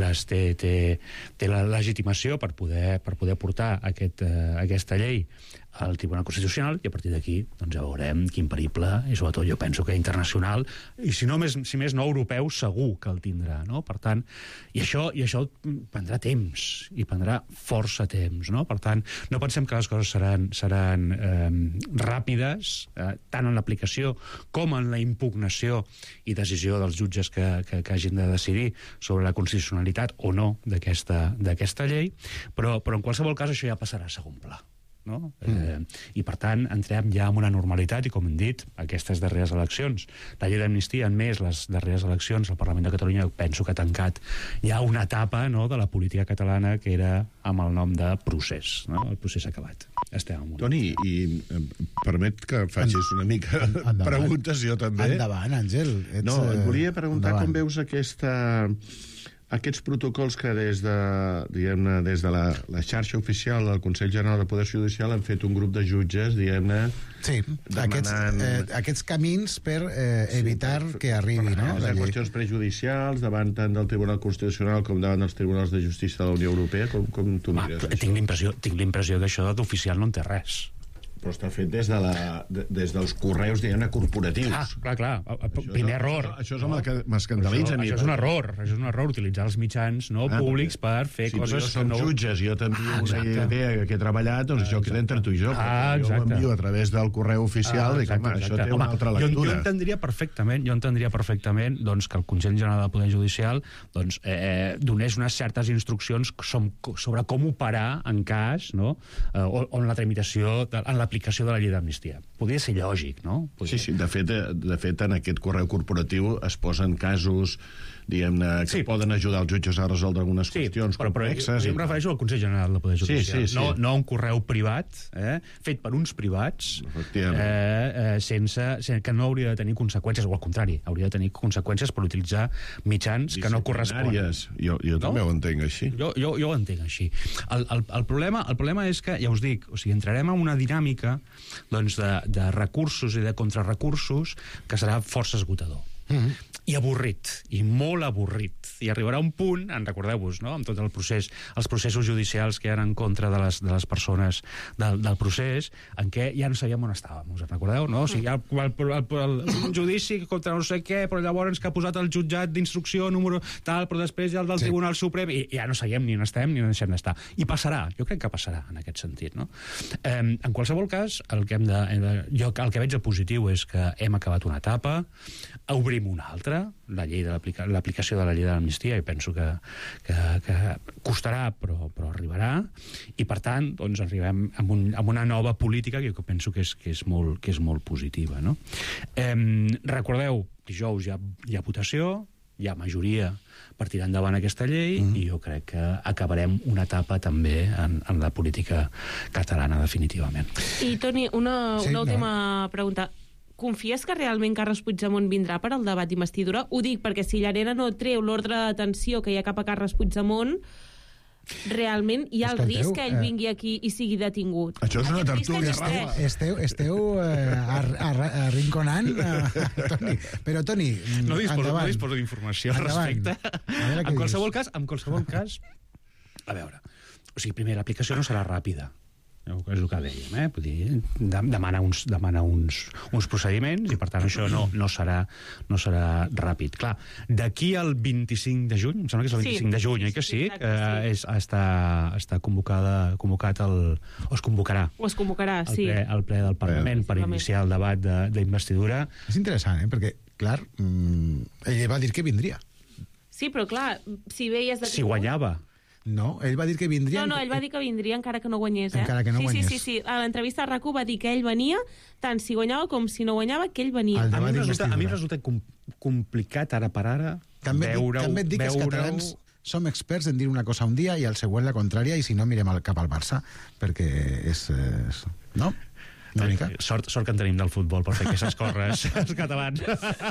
la legitimació per poder portar aquesta llei al Tribunal Constitucional, i a partir d'aquí doncs ja veurem quin periple, i sobretot jo penso que internacional, i si més no europeu, segur que el tindrà, no? Per tant, i això prendrà temps, i prendrà força temps, no? Per tant, no pensem que les coses seran ràpides, tant en l'aplicació com en la impugnació i decisió dels jutges que hagin de decidir sobre la constitucionalitat o no d'aquesta llei, però en qualsevol cas això ja passarà a segon pla. no? I, per tant, entrem ja en una normalitat i, com hem dit, aquestes darreres eleccions. La llei d'amnistia, en més, les darreres eleccions al Parlament de Catalunya, penso que ha tancat ja una etapa, no?, de la política catalana que era amb el nom de procés, no? El procés acabat. Estem en Toni, i permet que facis una mica preguntes, jo també. Endavant, Àngel. No, et volia preguntar com veus aquests protocols que des de la xarxa oficial del Consell General del Poder Judicial han fet un grup de jutges, diguem-ne, sí, demanant... aquests camins per evitar que arribi, no? Per qüestions prejudicials, davant tant del Tribunal Constitucional com davant dels Tribunals de Justícia de la Unió Europea, com tu mires això? Tinc l'impressió que això d'oficial no en té res. Però està fet des dels correus, diguem-ne, corporatius. Clar. Primer error. Això és el que m'escandalitza. Això és un error, utilitzar els mitjans públics per fer coses que no... Som jutges, jo t'envio una idea que he treballat, doncs això queda entre tu i jo. Jo ho envio a través del correu oficial, dic, home, això té una altra lectura. Jo entendria perfectament doncs, que el Consell General del Poder Judicial doncs, donés unes certes instruccions sobre com operar en cas, no?, on la tramitació, en l'aplicació de la llei d'amnistia. Podria ser lògic, no? Sí, de fet, en aquest correu corporatiu es posen casos, diguem-ne, que poden ajudar els jutges a resoldre algunes qüestions complexes. Jo em refereixo al Consell General del Poder Judicial. No un correu privat, fet per uns privats, que no hauria de tenir conseqüències, o al contrari, hauria de tenir conseqüències per utilitzar mitjans que no corresponen. Jo també ho entenc així. Jo ho entenc així. El problema és que, ja us dic, entrarem en una dinàmica de recursos i de contrarrecursos que serà força esgotador. I avorrit, i molt avorrit. I arribarà un punt, recordeu-vos, no?, amb tot el procés, els processos judicials que hi ha en contra de les persones del procés, en què ja no sabíem on estàvem, us en recordeu, no? O sigui, hi ha el judici contra no sé què, però llavors que ha posat el jutjat d'instrucció número tal, però després hi ha el del Tribunal Suprem, i ja no sabíem ni on estem ni on deixem d'estar. I passarà, jo crec que passarà en aquest sentit, no? En qualsevol cas, el que veig de positiu és que hem acabat una etapa, obrim una altra, l'aplicació de la llei de l'amnistia, i penso que costarà, però arribarà, i per tant doncs arribem amb una nova política que jo penso que és molt positiva, no? Recordeu, dijous hi ha votació, hi ha majoria per tirar endavant aquesta llei, i jo crec que acabarem una etapa també en la política catalana, definitivament. I Toni, una última pregunta. Confies que realment Carles Puigdemont vindrà per al debat d'investidura? Ho dic perquè si Llarena no treu l'ordre de detenció que hi ha cap a Carles Puigdemont, realment hi ha el risc que ell vingui aquí i sigui detingut. Això és una tertúlia, Rafa. Esteu arrinconant, Toni. Però, Toni, no disposo d'informació al respecte. En qualsevol cas, a veure, o sigui, primer, l'aplicació no serà ràpida. És el que dèiem, vull dir, demana uns procediments, i per tant això no serà ràpid. Clar, d'aquí al 25 de juny, em sembla que és el 25 de juny, que sí? Està convocat o es convocarà. O es convocarà, sí. El ple del Parlament per iniciar el debat d'investidura. És interessant, perquè, clar, ell va dir que vindria. Sí, però clar, si veies... Si guanyava. No, ell va dir que vindria... No, ell va dir que vindria encara que no guanyés, Encara que no guanyés. Sí. A l'entrevista a RAC1 va dir que ell venia, tant si guanyava com si no guanyava, que ell venia. A mi em resulta complicat, ara per ara, veure-ho... També et dic que els catalans som experts en dir una cosa un dia i al següent la contrària, i si no mirem cap al Barça, perquè és... No? Sort que en tenim del futbol per fer aquestes coses, els catalans.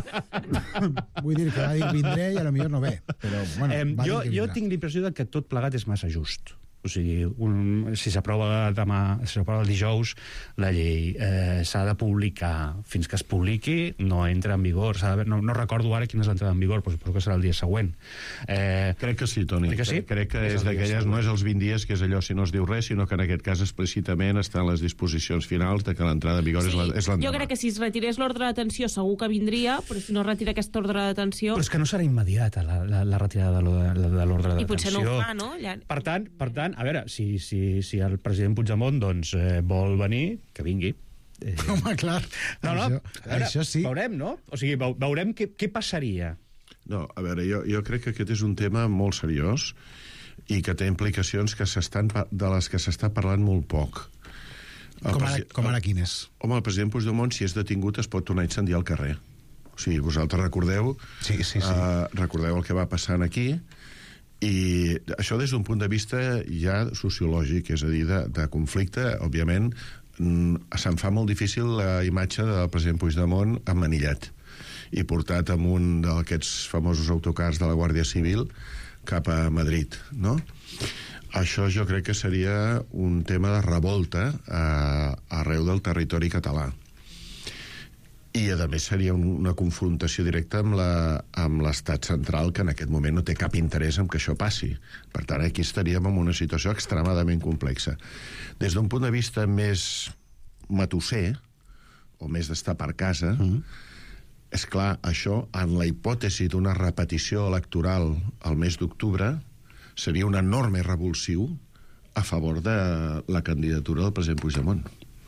Vull dir que va dir vindré i potser no ve. Però, bueno, jo tinc l'impressió que tot plegat és massa just. O sigui, si s'aprova demà, si s'aprova el dijous, la llei s'ha de publicar fins que es publiqui, no entra en vigor. No recordo ara quina és l'entrada en vigor, però suposo que serà el dia següent. Crec que sí, Toni. Crec que és d'aquelles, no és els 20 dies, que és allò si no es diu res, sinó que en aquest cas explícitament estan les disposicions finals de que l'entrada en vigor és l'endemà. Jo crec que si es retirés l'ordre de detenció segur que vindria, però si no retira aquesta ordre de detenció... Però és que no serà immediata la retirada de l'ordre de detenció. I potser no ho fa, no? Per tant, a veure, si el president Puigdemont vol venir, que vingui. Home, clar. Això sí. Veurem, no? O sigui, veurem què passaria. No, a veure, jo crec que aquest és un tema molt seriós i que té implicacions de les que s'està parlant molt poc. Com ara quines? Home, el president Puigdemont, si és detingut, es pot tornar a incendiar al carrer. O sigui, vosaltres recordeu... Sí. Recordeu el que va passant aquí, i això des d'un punt de vista ja sociològic, és a dir, de conflicte, òbviament, se'n fa molt difícil la imatge del president Puigdemont emmanillat i portat amb un d'aquests famosos autocars de la Guàrdia Civil cap a Madrid, no? Això jo crec que seria un tema de revolta arreu del territori català. I, a més, seria una confrontació directa amb l'estat central, que en aquest moment no té cap interès en que això passi. Per tant, aquí estaríem en una situació extremadament complexa. Des d'un punt de vista més matusser, o més d'estar per casa, és clar, això, en la hipòtesi d'una repetició electoral al mes d'octubre, seria un enorme revulsiu a favor de la candidatura del president Puigdemont.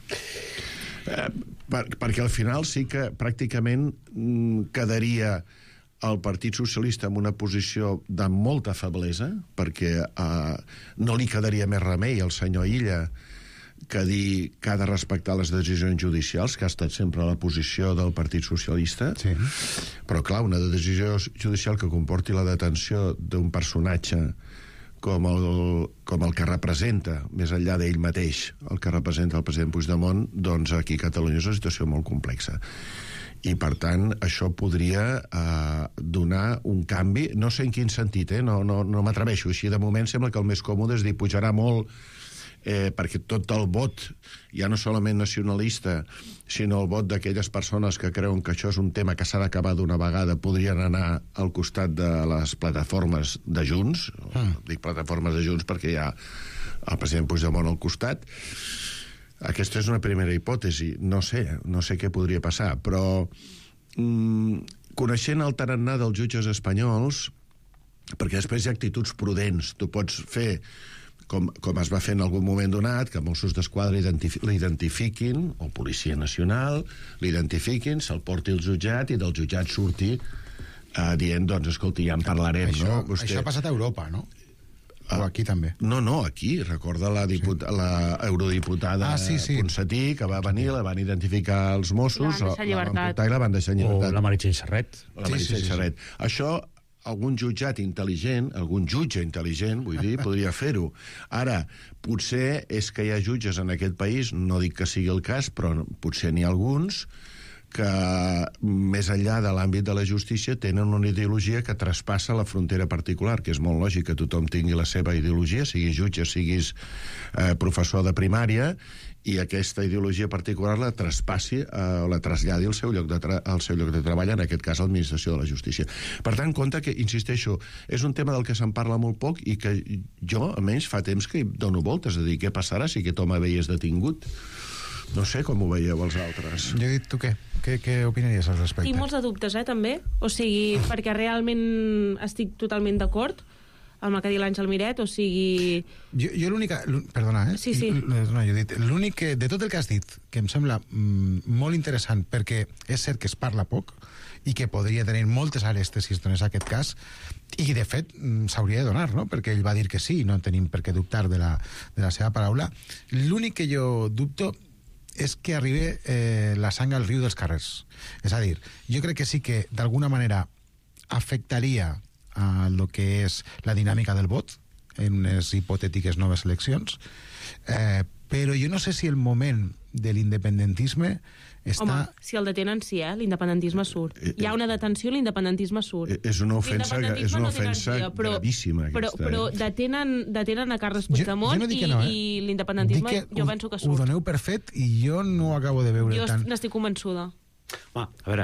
Perquè al final sí que pràcticament quedaria el Partit Socialista en una posició de molta feblesa, perquè no li quedaria més remei al senyor Illa que dir que ha de respectar les decisions judicials, que ha estat sempre a la posició del Partit Socialista. Sí. Però, clar, una decisió judicial que comporti la detenció d'un personatge com el que representa, més enllà d'ell mateix, el que representa el president Puigdemont, doncs aquí a Catalunya és una situació molt complexa. I, per tant, això podria donar un canvi, no sé en quin sentit, no m'atreveixo. Així, de moment, sembla que el més còmode és dir, pujarà molt, perquè tot el vot, ja no solament nacionalista, sinó el vot d'aquelles persones que creuen que això és un tema que s'ha d'acabar d'una vegada, podrien anar al costat de les plataformes de Junts. Dic plataformes de Junts perquè hi ha el president Puigdemont al costat. Aquesta és una primera hipòtesi. No sé què podria passar, però coneixent el tarannà dels jutges espanyols, perquè després hi ha actituds prudents, tu pots fer com es va fer en algun moment donat, que Mossos d'Esquadra l'identifiquin, o Policia Nacional, l'identifiquin, se'l porti al jutjat i del jutjat surti dient, doncs, escolti, ja en parlarem. Això ha passat a Europa, no? O aquí també? No, aquí. Recorda la eurodiputada Ponsatí, que va venir, la van identificar els Mossos, la van portar i la van deixar en llibertat. O la Meritxell Serret. La Meritxell Serret. Això algun jutge intel·ligent, vull dir, podria fer-ho. Ara, potser és que hi ha jutges en aquest país, no dic que sigui el cas, però potser n'hi ha alguns que, més enllà de l'àmbit de la justícia, tenen una ideologia que traspassa la frontera particular, que és molt lògic que tothom tingui la seva ideologia, siguis jutge, siguis professor de primària, i aquesta ideologia particular la traspassi, la traslladi al seu lloc de treball, en aquest cas l'administració de la justícia. Per tant, compte que, insisteixo, és un tema del que se'n parla molt poc i que jo, almenys, fa temps que hi dono voltes, a dir, què passarà si aquest home veies detingut? No sé com ho veieu els altres. Judit, tu què? Què opinaries al respecte? Tinc molts de dubtes, també. O sigui, perquè realment estic totalment d'acord amb el que ha dit l'Àngel Miret, o sigui... Jo l'única... Perdona, Sí. No, jo he dit, l'únic que, de tot el que has dit, que em sembla molt interessant, perquè és cert que es parla poc i que podria tenir moltes arestes si es donés aquest cas, i de fet s'hauria de donar, no? Perquè ell va dir que sí, no tenim per què dubtar de la seva paraula. L'únic que jo dubto és que arribi la sang al riu dels carrers. És a dir, jo crec que sí que d'alguna manera afectaria a lo que és la dinàmica del vot en unes hipotètiques noves eleccions, però jo no sé si el moment de l'independentisme està... Home, si el detenen, sí, l'independentisme surt. Hi ha una detenció, l'independentisme surt. És una ofensa gravíssima, aquesta. Però detenen a Carles Puigdemont i l'independentisme jo penso que surt. Ho doneu per fet i jo no acabo de veure tant. Jo n'estic convençuda. A veure,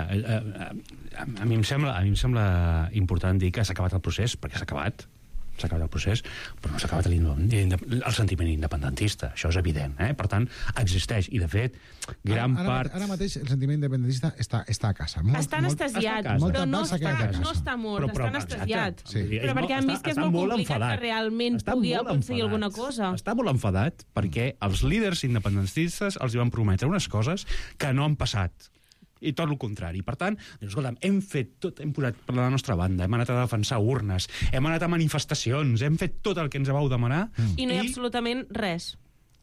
a mi em sembla important dir que s'ha acabat el procés, perquè s'ha acabat el procés, però no s'ha acabat el sentiment independentista, això és evident, per tant, existeix, i de fet, gran part... Ara mateix el sentiment independentista està a casa. Està anestesiat, però no està mort, està anestesiat. Però perquè han vist que és molt complicat que realment pugui aconseguir alguna cosa. Està molt enfadat perquè els líders independentistes els van prometre unes coses que no han passat. I tot el contrari. Per tant, escolta'm, hem fet tot, hem posat per la nostra banda, hem anat a defensar urnes, hem anat a manifestacions, hem fet tot el que ens vau demanar. I no hi ha absolutament res.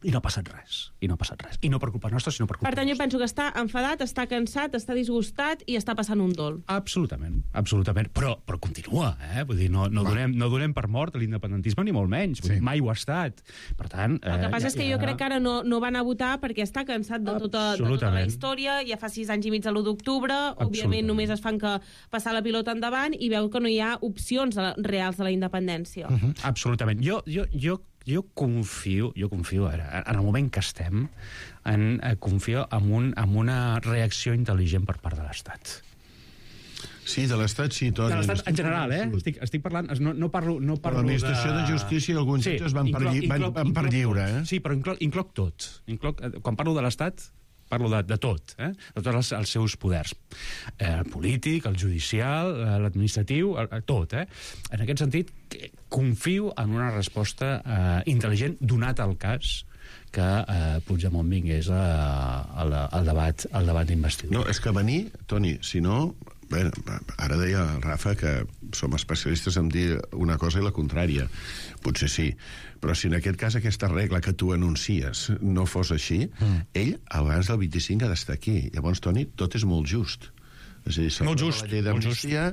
I no ha passat res. I no per culpa nostra, sinó per culpa Per tant, jo penso que està enfadat, està cansat, està disgustat i està passant un dol. Absolutament. Però continua, Vull dir, no donem per mort l'independentisme ni molt menys. Vull dir, mai ho ha estat. Per tant... El que passa és que jo crec que ara no van a votar perquè està cansat de tota la història. Ja fa 6 anys i mig de l'1 d'octubre. Òbviament només es fan que passar la pilota endavant i veu que no hi ha opcions reals de la independència. Absolutament. Jo confio, ara, en el moment que estem, confio en una reacció intel·ligent per part de l'Estat. Sí, de l'Estat sí, Toni. De l'Estat en general, Estic parlant... No parlo l'administració de justícia i alguns jutges van per lliure, Sí, però incloc tot. Quan parlo de l'Estat, parlo de tot, de tots els seus poders. El polític, el judicial, l'administratiu, tot. En aquest sentit, confio en una resposta intel·ligent, donat el cas que Puigdemont vingués al debat d'investidura. No, és que venir, Toni, si no... Bé, ara deia el Rafa que som especialistes en dir una cosa i la contrària. Potser sí. Però si en aquest cas aquesta regla que tu anuncies no fos així, ell abans del 25 ha d'estar aquí. Llavors, Toni, tot és molt just. És a dir, molt just. La llei d'amnistia,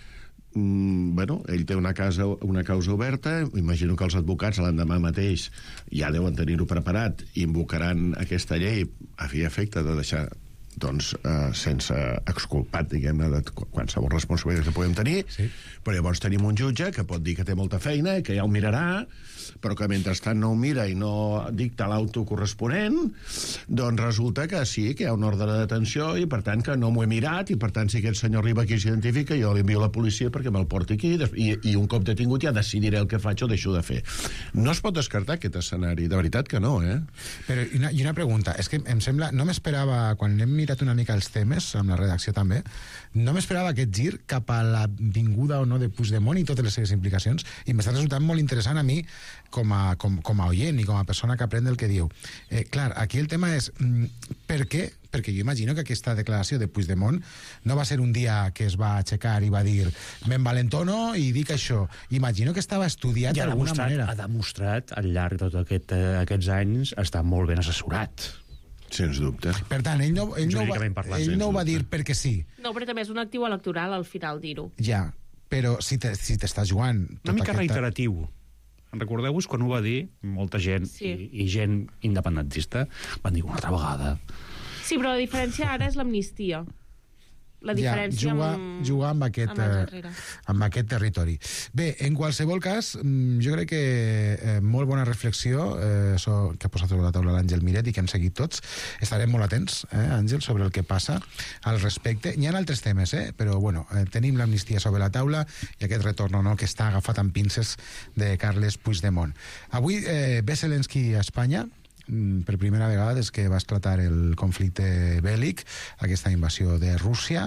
ell té una causa oberta, imagino que els advocats l'endemà mateix ja deuen tenir-ho preparat i invocaran aquesta llei a fi i efecte de deixar sense exculpat, diguem-ne, de qualsevol responsabilitat que podem tenir, però llavors tenim un jutge que pot dir que té molta feina i que ja ho mirarà, però que mentrestant no ho mira i no dicta l'auto corresponent, doncs resulta que sí, que hi ha una ordre de detenció i per tant que no m'ho he mirat i per tant si aquest senyor arriba aquí i s'identifica jo l'envio a la policia perquè me'l porti aquí i un cop detingut ja decidiré el que faig o deixo de fer. No es pot descartar aquest escenari, de veritat que no, Però, i una pregunta, és que em sembla, no m'esperava, quan hem mirat una mica els temes, amb la redacció també, no m'esperava aquest gir cap a la vinguda o no de Puigdemont i totes les seves implicacions, i m'està resultant molt interessant a mi com a oient i com a persona que aprèn el que diu. Clar, aquí el tema és per què? Perquè jo imagino que aquesta declaració de Puigdemont no va ser un dia que es va aixecar i va dir m'envalentono i dic això. Imagino que estava estudiat d'alguna manera. Ha demostrat al llarg de tots aquests anys estar molt ben assessorat. Sens dubte. Per tant, ell no ho va dir perquè sí. No, però també és un actiu electoral al final dir-ho. Ja, però si t'estàs jugant... Una mica reiteratiu. Recordeu-vos quan ho va dir molta gent i gent independentista van dir una altra vegada. Sí, però la diferència ara és l'amnistia. La diferència jugar amb aquest territori. Bé, en qualsevol cas, jo crec que molt bona reflexió que ha posat sobre la taula l'Àngel Miret i que hem seguit tots. Estarem molt atents, Àngel, sobre el que passa al respecte. Hi ha altres temes, però bueno, tenim l'amnistia sobre la taula i aquest retorn o no que està agafat amb pinces de Carles Puigdemont. Avui ve Zelensky a Espanya, per primera vegada des que va esclatar el conflicte bèl·lic, aquesta invasió de Rússia.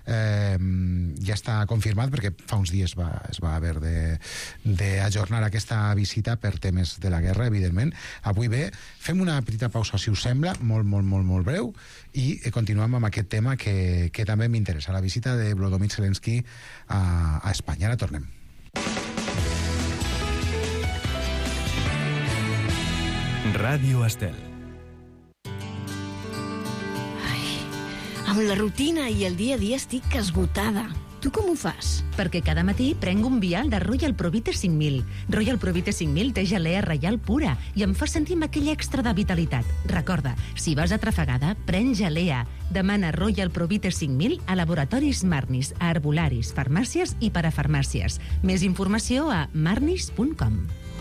Ja està confirmat perquè fa uns dies es va haver d'ajornar aquesta visita per temes de la guerra, evidentment. Avui ve, fem una petita pausa, si us sembla, molt breu, i continuem amb aquest tema que també m'interessa, la visita de Volodymyr Zelensky a Espanya. Ara tornem. Ràdio Estel. Amb la rutina i el dia a dia estic esgotada. Tu com ho fas? Perquè cada matí prenc un vial de Royal Provite 5000. Royal Provite 5000 té gelea reial pura i em fa sentir amb aquell extra de vitalitat. Recorda, si vas atrafegada, pren gelea. Demana Royal Provite 5000 a laboratoris Marnis, a herbolaris, farmàcies i parafarmàcies. Més informació a marnis.com.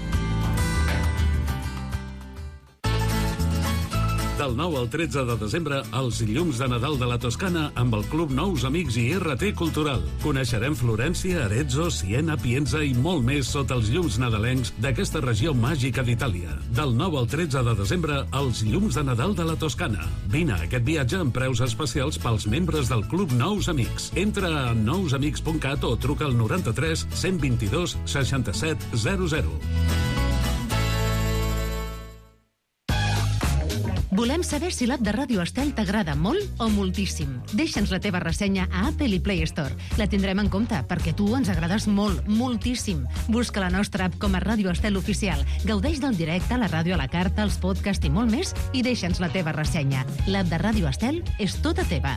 Del 9 al 13 de desembre, els llums de Nadal de la Toscana amb el Club Nous Amics i RT Cultural. Coneixerem Florència, Arezzo, Siena, Pienza i molt més sota els llums nadalencs d'aquesta regió màgica d'Itàlia. Del 9 al 13 de desembre, els llums de Nadal de la Toscana. Vine a aquest viatge amb preus especials pels membres del Club Nous Amics. Entra a nousamics.cat o truca al 93 122 67 00. Volem saber si l'app de Ràdio Estel t'agrada molt o moltíssim. Deixa'ns la teva ressenya a Apple i Play Store. La tindrem en compte, perquè tu ens agrades molt, moltíssim. Busca la nostra app com a Ràdio Estel Oficial. Gaudeix del directe, la ràdio a la carta, els podcasts i molt més, i deixa'ns la teva ressenya. L'app de Ràdio Estel és tota teva.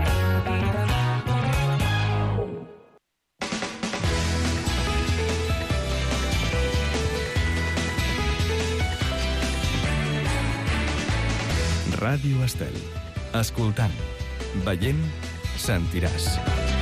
Ràdio Estel. Escoltant, veient, sentiràs.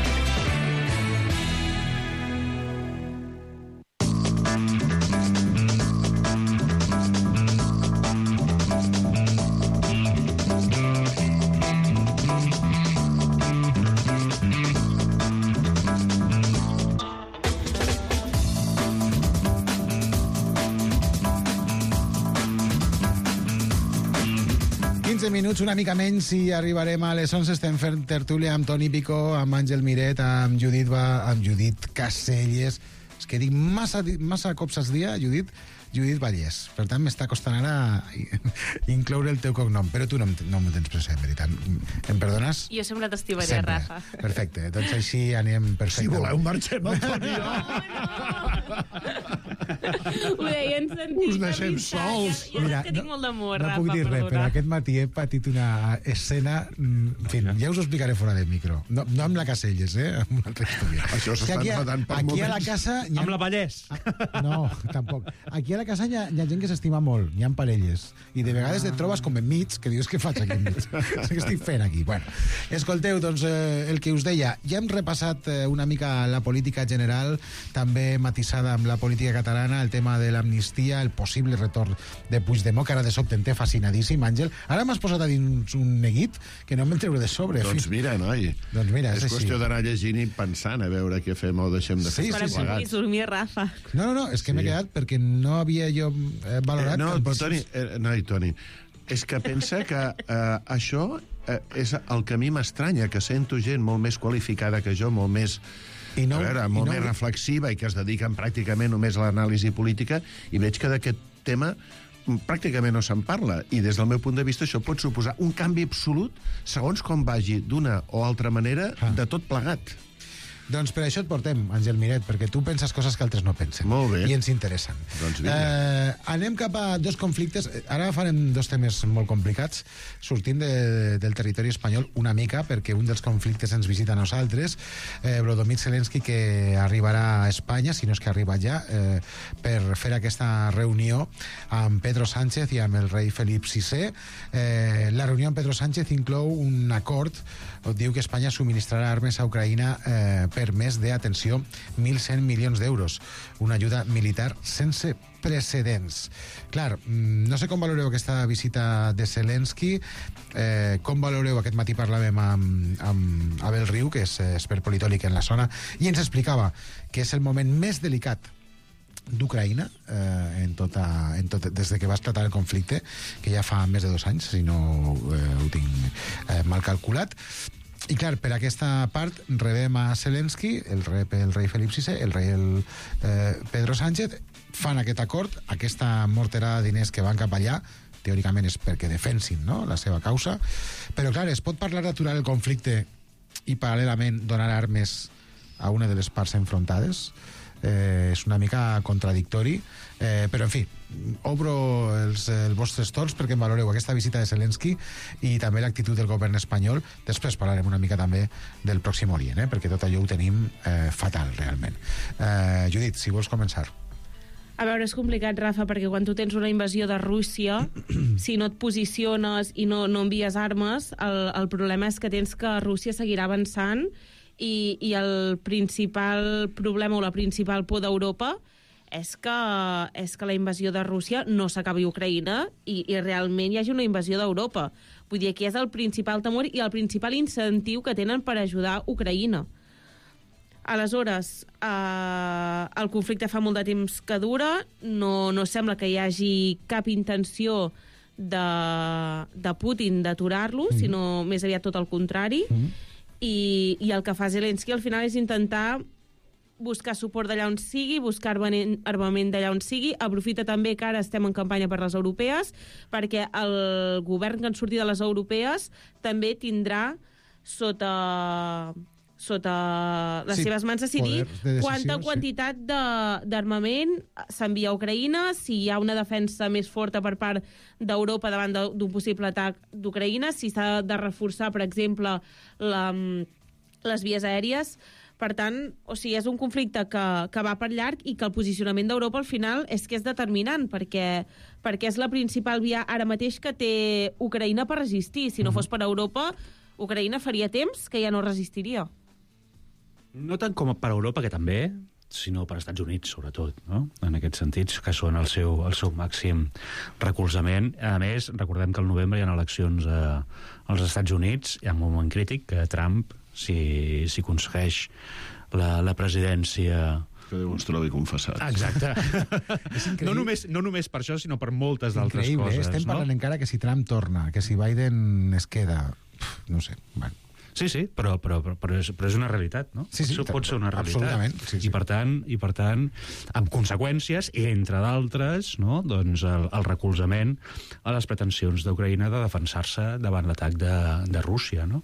Minuts, una mica menys, i arribarem a les 11. Estem fent tertúlia amb Toni Picó, amb Àngel Miret, amb Judit Caselles. És que dic massa cops al dia, Judit Vallès. Per tant, m'està costant ara incloure el teu cognom, però tu no m'ho tens present, veritat. Em perdones? Jo sempre t'estimaré, Rafa. Perfecte, doncs així anem perfecte. Si voleu, marxem, Antoni. Ho deien sentit. Us deixem sols. Jo és que tinc molt d'amor, Rafa, no puc dir res, però aquest matí he patit una escena... En fi, ja us ho explicaré fora del micro. No amb la Caselles, amb una altra història. Això s'està enfatant per moments. Aquí a la casa... Amb la Vallès. No, tampoc. Aquí a la casa hi ha gent que s'estima molt, hi ha parelles, i de vegades et trobes com enmig, que dius, què faig aquí enmig? Què estic fent aquí? Bueno, escolteu, doncs, el que us deia, ja hem repassat una mica la política general, també matisada amb la política catalana, el tema de l'amnistia, el possible retorn de Puigdemont, que ara de sobte em té fascinadíssim, Àngel. Ara m'has posat a dins un neguit que no me'n treure de sobre. Doncs mira, noi, doncs mira, és qüestió d'anar llegint i pensant a veure què fem o deixem de fer. Per a puguis dormir, Rafa. No, és que m'he quedat perquè no havia jo valorat... Toni, és que pensa que això és el que a mi m'estranya, que sento gent molt més qualificada que jo, molt més... més reflexiva i que es dediquen pràcticament només a l'anàlisi política, i veig que d'aquest tema pràcticament no se'n parla, i des del meu punt de vista això pot suposar un canvi absolut segons com vagi d'una o altra manera de tot plegat. Doncs per això et portem, Àngel Miret, perquè tu penses coses que altres no pensen. Molt bé. I ens interessen. Doncs vinga. Anem cap a dos conflictes. Ara farem dos temes molt complicats, sortint del territori espanyol una mica, perquè un dels conflictes ens visita a nosaltres. Volodymyr Zelensky, que arribarà a Espanya, si no és que arriba ja, per fer aquesta reunió amb Pedro Sánchez i amb el rei Felip VI. La reunió amb Pedro Sánchez inclou un acord on diu que Espanya subministrarà armes a Ucraïna per més de, atenció, 1.100 milions d'euros. Una ajuda militar sense precedents. Clar, no sé com valoreu aquesta visita de Zelensky, com valoreu, aquest matí parlàvem amb Abel Riu, que és expert politòleg en la zona, i ens explicava que és el moment més delicat d'Ucraïna des de que va esclatar el conflicte, que ja fa més de 2 anys, si no ho tinc mal calculat. I clar, per aquesta part rebem a Zelensky, el rei Felip VI, el rei Pedro Sánchez, fan aquest acord, aquesta morterada de diners que van cap allà, teòricament és perquè defensin, no?, la seva causa, però clar, es pot parlar d'aturar el conflicte i paral·lelament donar armes a una de les parts enfrontades? És una mica contradictori, però en fi, obro els vostres torns perquè em valoreu aquesta visita de Zelensky i també l'actitud del govern espanyol. Després parlarem una mica també del Pròxim Orient, perquè tot allò ho tenim fatal, realment. Judit, si vols començar. A veure, és complicat, Rafa, perquè quan tu tens una invasió de Rússia, si no et posiciones i no envies armes, el problema és que tens que Rússia seguirà avançant i el principal problema o la principal por d'Europa és que la invasió de Rússia no s'acabi a Ucraïna i realment hi hagi una invasió d'Europa. Vull dir, aquí és el principal temor i el principal incentiu que tenen per ajudar Ucraïna. Aleshores, el conflicte fa molt de temps que dura, no sembla que hi hagi cap intenció de Putin d'aturar-lo, sinó més aviat tot el contrari. I el que fa Zelensky al final és intentar buscar suport d'allà on sigui, buscar armament d'allà on sigui. Aprofita també que ara estem en campanya per les europees, perquè el govern que en surti de les europees també tindrà sota les seves mans decidir quanta quantitat d'armament s'envia a Ucraïna, si hi ha una defensa més forta per part d'Europa davant d'un possible atac d'Ucraïna, si s'ha de reforçar, per exemple, les vies aèries. Per tant, és un conflicte que va per llarg i que el posicionament d'Europa al final és que és determinant, perquè és la principal via ara mateix que té Ucraïna per resistir. Si no fos per Europa, Ucraïna faria temps que ja no resistiria. No tant com per Europa, que també, sinó per Estats Units, sobretot, no? En aquests sentits, que són el seu màxim recolzament. A més, recordem que al novembre hi ha eleccions als Estats Units, hi ha un moment crític que Trump, si aconsegueix la presidència... Que Déu ens trobi confessats. Exacte. No només per això, sinó per moltes d'altres coses. Estem parlant encara que si Trump torna, que si Biden es queda... No sé, bueno... Sí, però és una realitat, no? Sí, això pot ser una realitat. Absolutament. Sí. I per tant, amb conseqüències, entre d'altres, no? Doncs el recolzament a les pretensions d'Ucraïna de defensar-se davant l'atac de Rússia, no?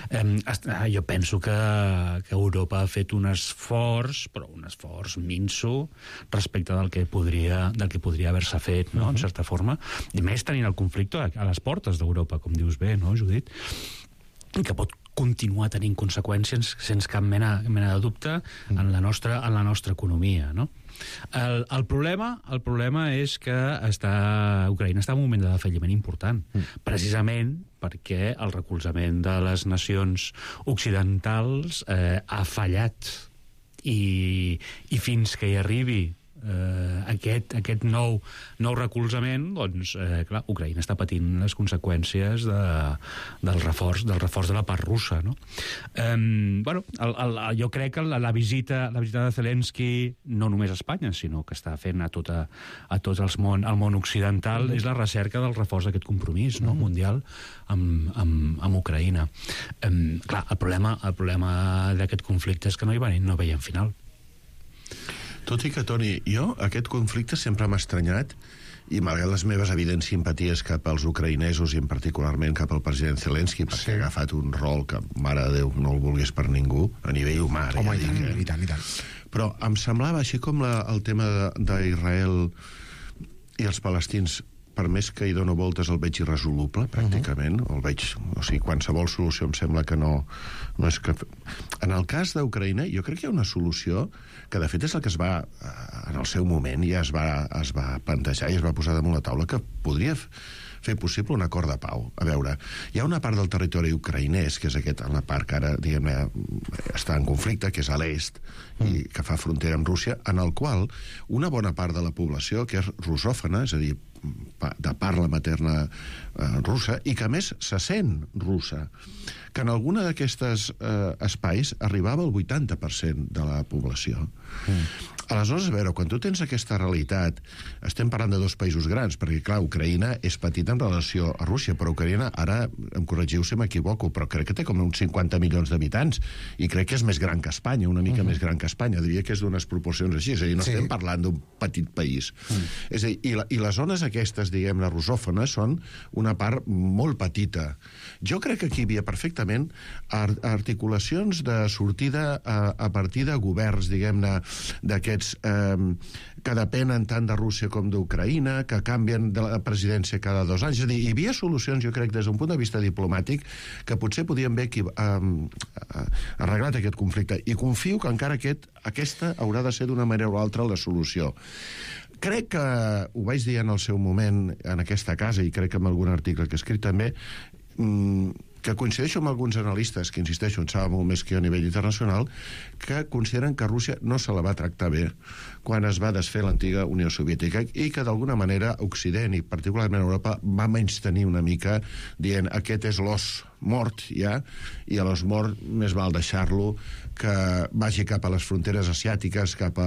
Jo penso que Europa ha fet un esforç, però un esforç minso respecte del que podria haver-se fet, no? En certa forma. I més tenint el conflicte a les portes d'Europa, com dius bé, no, Judit? I que pot continuar tenint conseqüències sense cap mena de dubte en la nostra economia, no? El problema és que Ucraïna està en un moment de defalliment important, precisament perquè el recolzament de les nacions occidentals ha fallat i fins que hi arribi aquest nou recolzament, doncs, clar, Ucraïna està patint les conseqüències del reforç de la part russa, no? Jo crec que la visita de Zelensky, no només a Espanya, sinó que està fent a tot el món occidental, és la recerca del reforç d'aquest compromís, no? Mundial amb Ucraïna. Clar, el problema d'aquest conflicte és que no veiem final. Tot i que, Toni, jo aquest conflicte sempre m'ha estranyat i malgrat les meves evidents simpaties cap als ucraïnesos i en particularment cap al president Zelensky, perquè ha agafat un rol que, mare de Déu, no el vulgués per ningú, a nivell humà. Home, i tant. Però em semblava, així com el tema d'Israel i els palestins, per més que hi dono voltes el veig irresoluble, pràcticament. El veig... O sigui, qualsevol solució em sembla que no és que... En el cas d'Ucraïna, jo crec que hi ha una solució que, de fet, és la que es va... En el seu moment ja es va plantejar i es va posar damunt la taula, que podria fer possible un acord de pau. A veure, hi ha una part del territori ucraïnès, que és la part que ara, diguem-ne, està en conflicte, que és a l'est, i que fa frontera amb Rússia, en el qual una bona part de la població, que és russòfona, és a dir, de parla materna russa, i que a més se sent russa, que en alguna d'aquestes espais arribava al 80% de la població. Aleshores, a veure, quan tu tens aquesta realitat, estem parlant de dos països grans, perquè, clar, Ucraïna és petita en relació a Rússia, però Ucraïna, ara, em corregiu si m'equivoco, però crec que té com uns 50 milions d'habitants, i crec que és més gran que Espanya, una mica més gran que Espanya, diria que és d'unes proporcions així, és a dir, no estem parlant d'un petit país. És a dir, i les zones aquestes, diguem-ne, russòfones, són una part molt petita. Jo crec que aquí hi havia perfectament articulacions de sortida a partir de governs, diguem-ne, d'aquests que depenen tant de Rússia com d'Ucraïna, que canvien de la presidència cada 2 anys. És a dir, hi havia solucions, jo crec, des d'un punt de vista diplomàtic, que potser podien haver arreglat aquest conflicte. I confio que encara aquesta haurà de ser d'una manera o altra la solució. Crec que, ho vaig dir en el seu moment en aquesta casa, i crec que en algun article que he escrit també, que coincideixo amb alguns analistes, que insisteixo, en saben molt més que a nivell internacional, que consideren que Rússia no se la va tractar bé quan es va desfer l'antiga Unió Soviètica i que d'alguna manera Occident i particularment Europa va menystenir una mica dient aquest és l'os mort ja, i a l'os mort més val deixar-lo que vagi cap a les fronteres asiàtiques, cap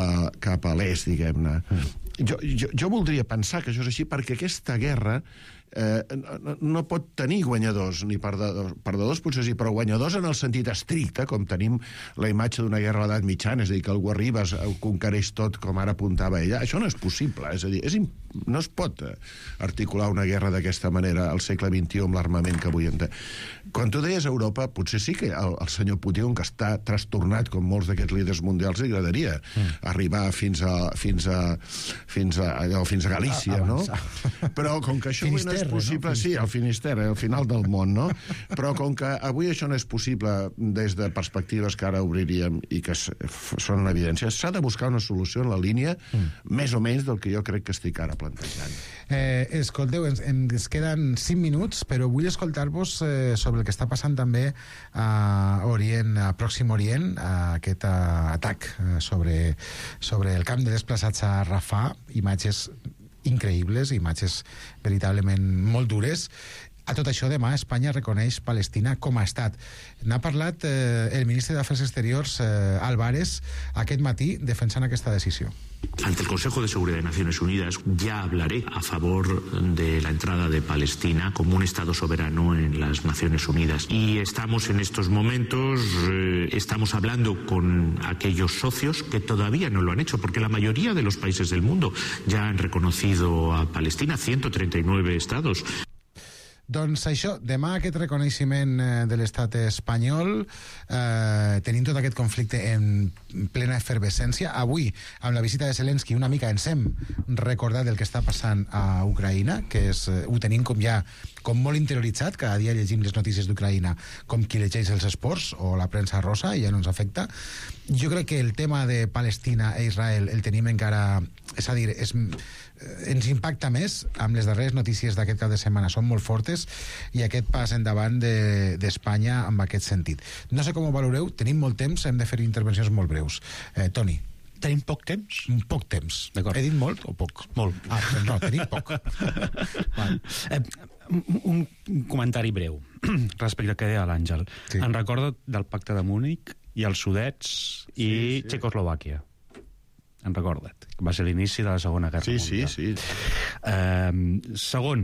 a l'est, diguem-ne. Jo voldria pensar que això és així perquè aquesta guerra no pot tenir guanyadors ni perdedors potser sí, però guanyadors en el sentit estricte, com tenim la imatge d'una guerra a l'edat mitjana, és a dir, que algú arriba, ho conquereix tot, com ara apuntava ella. Això no és possible, és a dir, no es pot articular una guerra d'aquesta manera al segle XXI amb l'armament que avui en té. Quan tu deies Europa, potser sí que el senyor Putin, que està trastornat com molts d'aquests líders mundials, li agradaria arribar fins a Galícia, no? Però com que això avui no és possible... No? Sí, al Finisterre, al final del món, no? Però com que avui això no és possible des de perspectives que ara obriríem i que són en evidència, s'ha de buscar una solució en la línia més o menys del que jo crec que estic ara plantejant. Escolteu, ens queden 5 minuts, però vull escoltar-vos sobre el que està passant també a Pròxim Orient, aquest atac sobre el camp de desplaçats a Rafah, imatges increïbles, imatges veritablement molt dures. A tot això, demà Espanya reconeix Palestina com a estat. N'ha parlat el ministre d'Afers Exteriors, Álvarez, aquest matí defensant aquesta decisió. Ante el Consejo de Seguridad de Naciones Unidas ya hablaré a favor de la entrada de Palestina como un Estado soberano en las Naciones Unidas. Y estamos en estos momentos, estamos hablando con aquellos socios que todavía no lo han hecho, porque la mayoría de los países del mundo ya han reconocido a Palestina, 139 estados. Doncs això, demà aquest reconeixement de l'estat espanyol, tenint tot aquest conflicte en plena efervescència. Avui, amb la visita de Zelensky, una mica ens hem recordat del que està passant a Ucraïna, que ho tenim com molt interioritzat, cada dia llegim les notícies d'Ucraïna com qui llegeix els esports o la premsa rosa, i ja no ens afecta. Jo crec que el tema de Palestina e Israel el tenim encara... És a dir, ens impacta més amb les darreres notícies d'aquest cap de setmana, són molt fortes, i aquest pas endavant d'Espanya amb aquest sentit. No sé com ho valoreu, tenim molt temps, hem de fer intervencions molt breus. Toni. Tenim poc temps? Poc temps. He dit molt o poc? Molt. Doncs no, tenim poc. Un comentari breu respecte al que deia l'Àngel. Sí. En recorda del pacte de Múnich i els Sudets i Txecoslovàquia. En recorda't. Va ser l'inici de la Segona Guerra Mundial. Sí. Segon,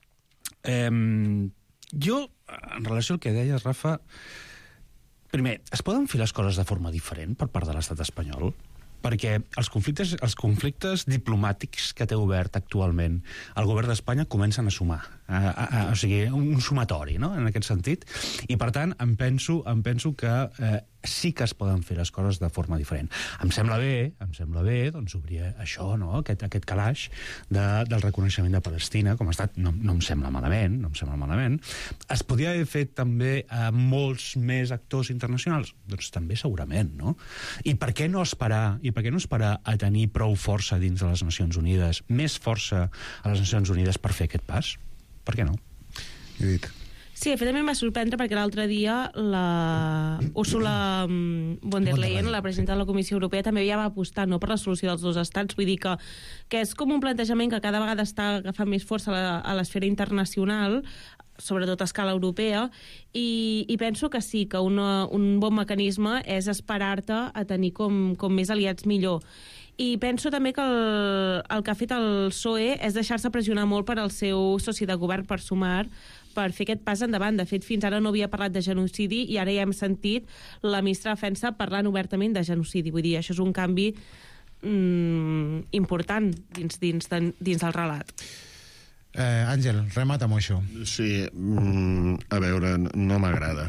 jo, en relació al que deies, Rafa, primer, es poden fer les coses de forma diferent per part de l'estat espanyol? Perquè els conflictes diplomàtics que té obert actualment el govern d'Espanya comencen a sumar. O sigui, un sumatori, no?, en aquest sentit. I, per tant, em penso que sí que es poden fer les coses de forma diferent. Em sembla bé, doncs, obrir això, no?, aquest calaix del reconeixement de Palestina com a estat. No em sembla malament. Es podria haver fet també a molts més actors internacionals? Doncs també segurament, no? I per què no esperar a tenir prou força dins de les Nacions Unides, més força a les Nacions Unides per fer aquest pas? Per què no? Judit. Sí, de fet, a mi em va sorprendre perquè l'altre dia la Ursula von der Leyen, la presidenta de la Comissió Europea, també ja va apostar per la solució dels dos estats. Vull dir que és com un plantejament que cada vegada està agafant més força a l'esfera internacional, sobretot a escala europea, i penso que sí, que un bon mecanisme és esperar-te a tenir com més aliats millor. I penso també que el que ha fet el PSOE és deixar-se pressionar molt per al seu soci de govern, per Sumar, per fer aquest pas endavant. De fet, fins ara no havia parlat de genocidi i ara ja hem sentit la ministra de Defensa parlant obertament de genocidi. Vull dir, això és un canvi important dins del relat. Àngel, remata amb això. Sí, a veure, no m'agrada.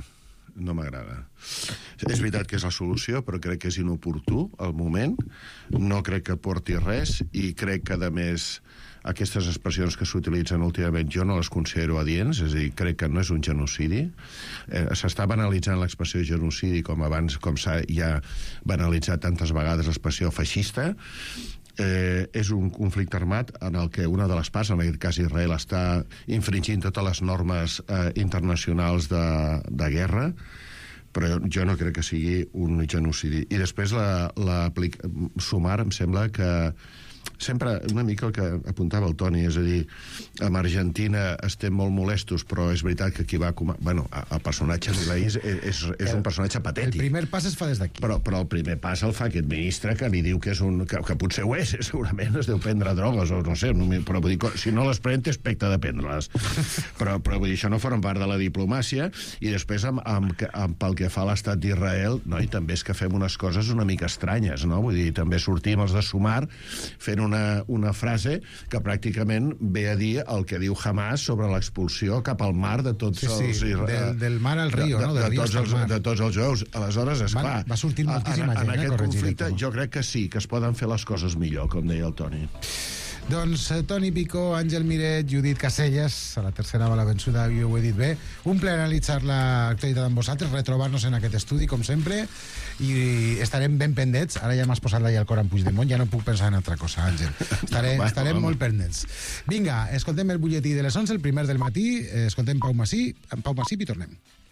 És veritat que és la solució, però crec que és inoportú al moment. No crec que porti res i crec que, a més, aquestes expressions que s'utilitzen últimament jo no les considero adients, és a dir, crec que no és un genocidi. S'està banalitzant l'expressió genocidi com abans, com s'ha ja banalitzat tantes vegades l'expressió feixista. És un conflicte armat en el que una de les parts, en aquest cas Israel, està infringint totes les normes internacionals de guerra, però jo no crec que sigui un genocidi. I després Sumar em sembla que sempre una mica el que apuntava el Toni, és a dir, amb Argentina estem molt molestos, però és veritat que qui va... Bueno, el personatge Milei és un personatge patètic. El primer pas es fa des d'aquí. Però el primer pas el fa aquest ministre que li diu que és que potser ho és, segurament es deu prendre drogues, o no sé, però vull dir, si no les pren, té aspecte de prendre-les. Però vull dir, això no forma part de la diplomàcia, i després pel que fa a l'estat d'Israel, no, i també és que fem unes coses una mica estranyes, no? Vull dir, també sortim els de Sumar fent una frase que pràcticament ve a dir el que diu Hamas sobre l'expulsió cap al mar de tots els... Del mar al riu, no? De tots els jueus. Aleshores, esclar... Va sortir moltíssima gent, en aquest conflicte jo crec que sí, que es poden fer les coses millor, com deia el Toni. Doncs Toni Picó, Àngel Miret, Judit Caselles, a la tercera va la vençuda, jo ho he dit bé. Un plaer analitzar l'actualitat amb vosaltres, retrobar-nos en aquest estudi, com sempre, i estarem ben pendents. Ara ja m'has posat allà el cor en Puigdemont, ja no puc pensar en altra cosa, Àngel. Estarem molt pendents. Vinga, escoltem el butlletí de les 11, el primer del matí, escoltem Pau Massip i tornem.